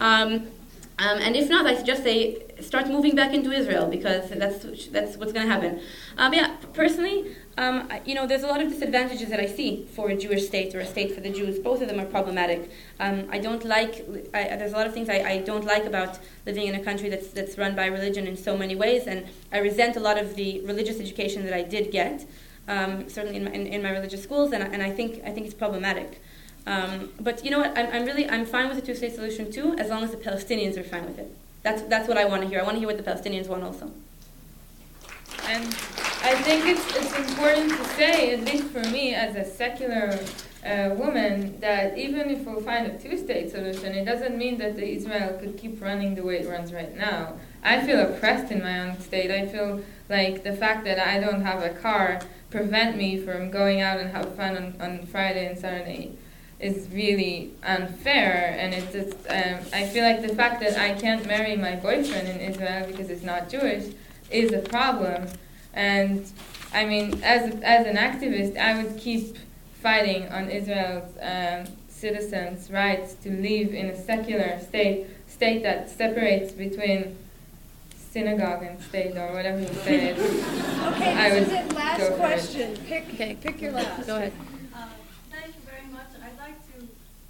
And if not, I suggest they start moving back into Israel, because that's what's going to happen. Yeah, personally, there's a lot of disadvantages that I see for a Jewish state or a state for the Jews. Both of them are problematic. There's a lot of things I don't like about living in a country that's run by religion in so many ways, and I resent a lot of the religious education that I did get, certainly in my religious schools, and I think it's problematic. But you know what? I'm fine with a two-state solution too, as long as the Palestinians are fine with it. That's what I want to hear. I want to hear what the Palestinians want also. And I think it's important to say, at least for me as a secular woman, that even if we'll find a two-state solution, it doesn't mean that Israel could keep running the way it runs right now. I feel oppressed in my own state. I feel like the fact that I don't have a car prevent me from going out and have fun on Friday and Saturday is really unfair, and it's just, I feel like the fact that I can't marry my boyfriend in Israel because he's not Jewish is a problem. And I mean, as an activist, I would keep fighting on Israel's citizens' rights to live in a secular state that separates between synagogue and state, or whatever you say. Okay, this is it. Last question. Pick your last. Go ahead. Thank you very much. I'd like to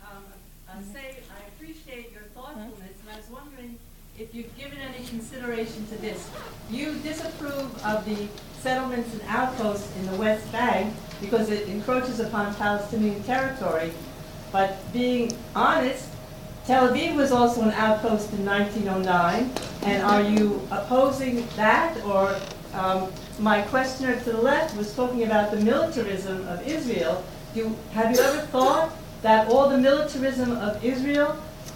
say I appreciate your thoughtfulness, and I was wondering if you've given any consideration to this. You disapprove of the settlements and outposts in the West Bank because it encroaches upon Palestinian territory. But being honest, Tel Aviv was also an outpost in 1909, and are you opposing that? Or my questioner to the left was talking about the militarism of Israel. Have you ever thought that all the militarism of Israel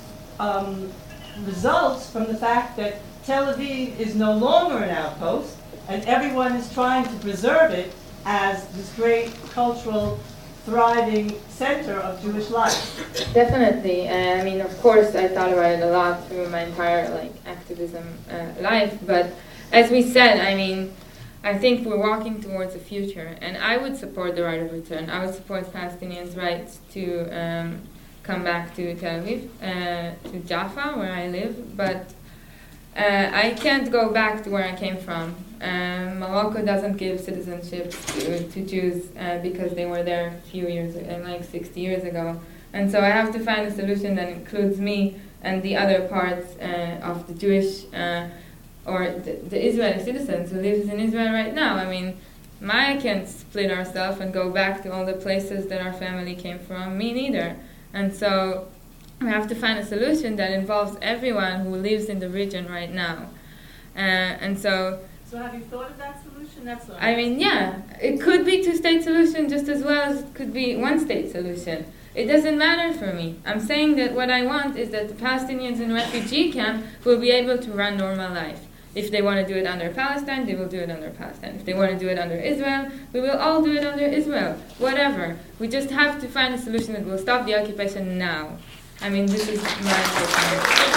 results from the fact that Tel Aviv is no longer an outpost, and everyone is trying to preserve it as this great cultural, thriving center of Jewish life? Definitely. I mean, of course, I thought about it a lot through my entire activism life. But as we said, I mean, I think we're walking towards a future, and I would support the right of return. I would support Palestinians' rights to come back to Tel Aviv, to Jaffa, where I live, but I can't go back to where I came from. Morocco doesn't give citizenship to Jews because they were there a few years, 60 years ago. And so I have to find a solution that includes me and the other parts of the Jewish or the Israeli citizens who lives in Israel right now. I mean, Maya can't split ourselves and go back to all the places that our family came from. Me neither. And so we have to find a solution that involves everyone who lives in the region right now. And so have you thought of that solution? That's what I mean, yeah, it could be two-state solution just as well as it could be one-state solution. It doesn't matter for me. I'm saying that what I want is that the Palestinians in refugee camp will be able to run normal life. If they want to do it under Palestine, they will do it under Palestine. If they want to do it under Israel, we will all do it under Israel. Whatever. We just have to find a solution that will stop the occupation now. I mean, this is my opinion.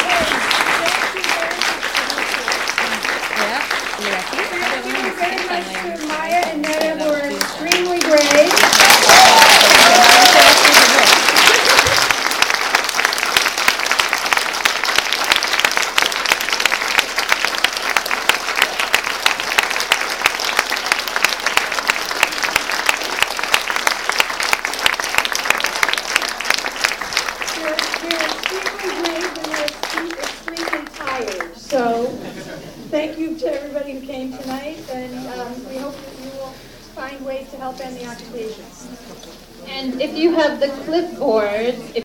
Thank you very much to Maya and Netta, who are extremely brave. So, thank you to everybody who came tonight, and we hope that you will find ways to help end the occupation. And if you have the clipboards,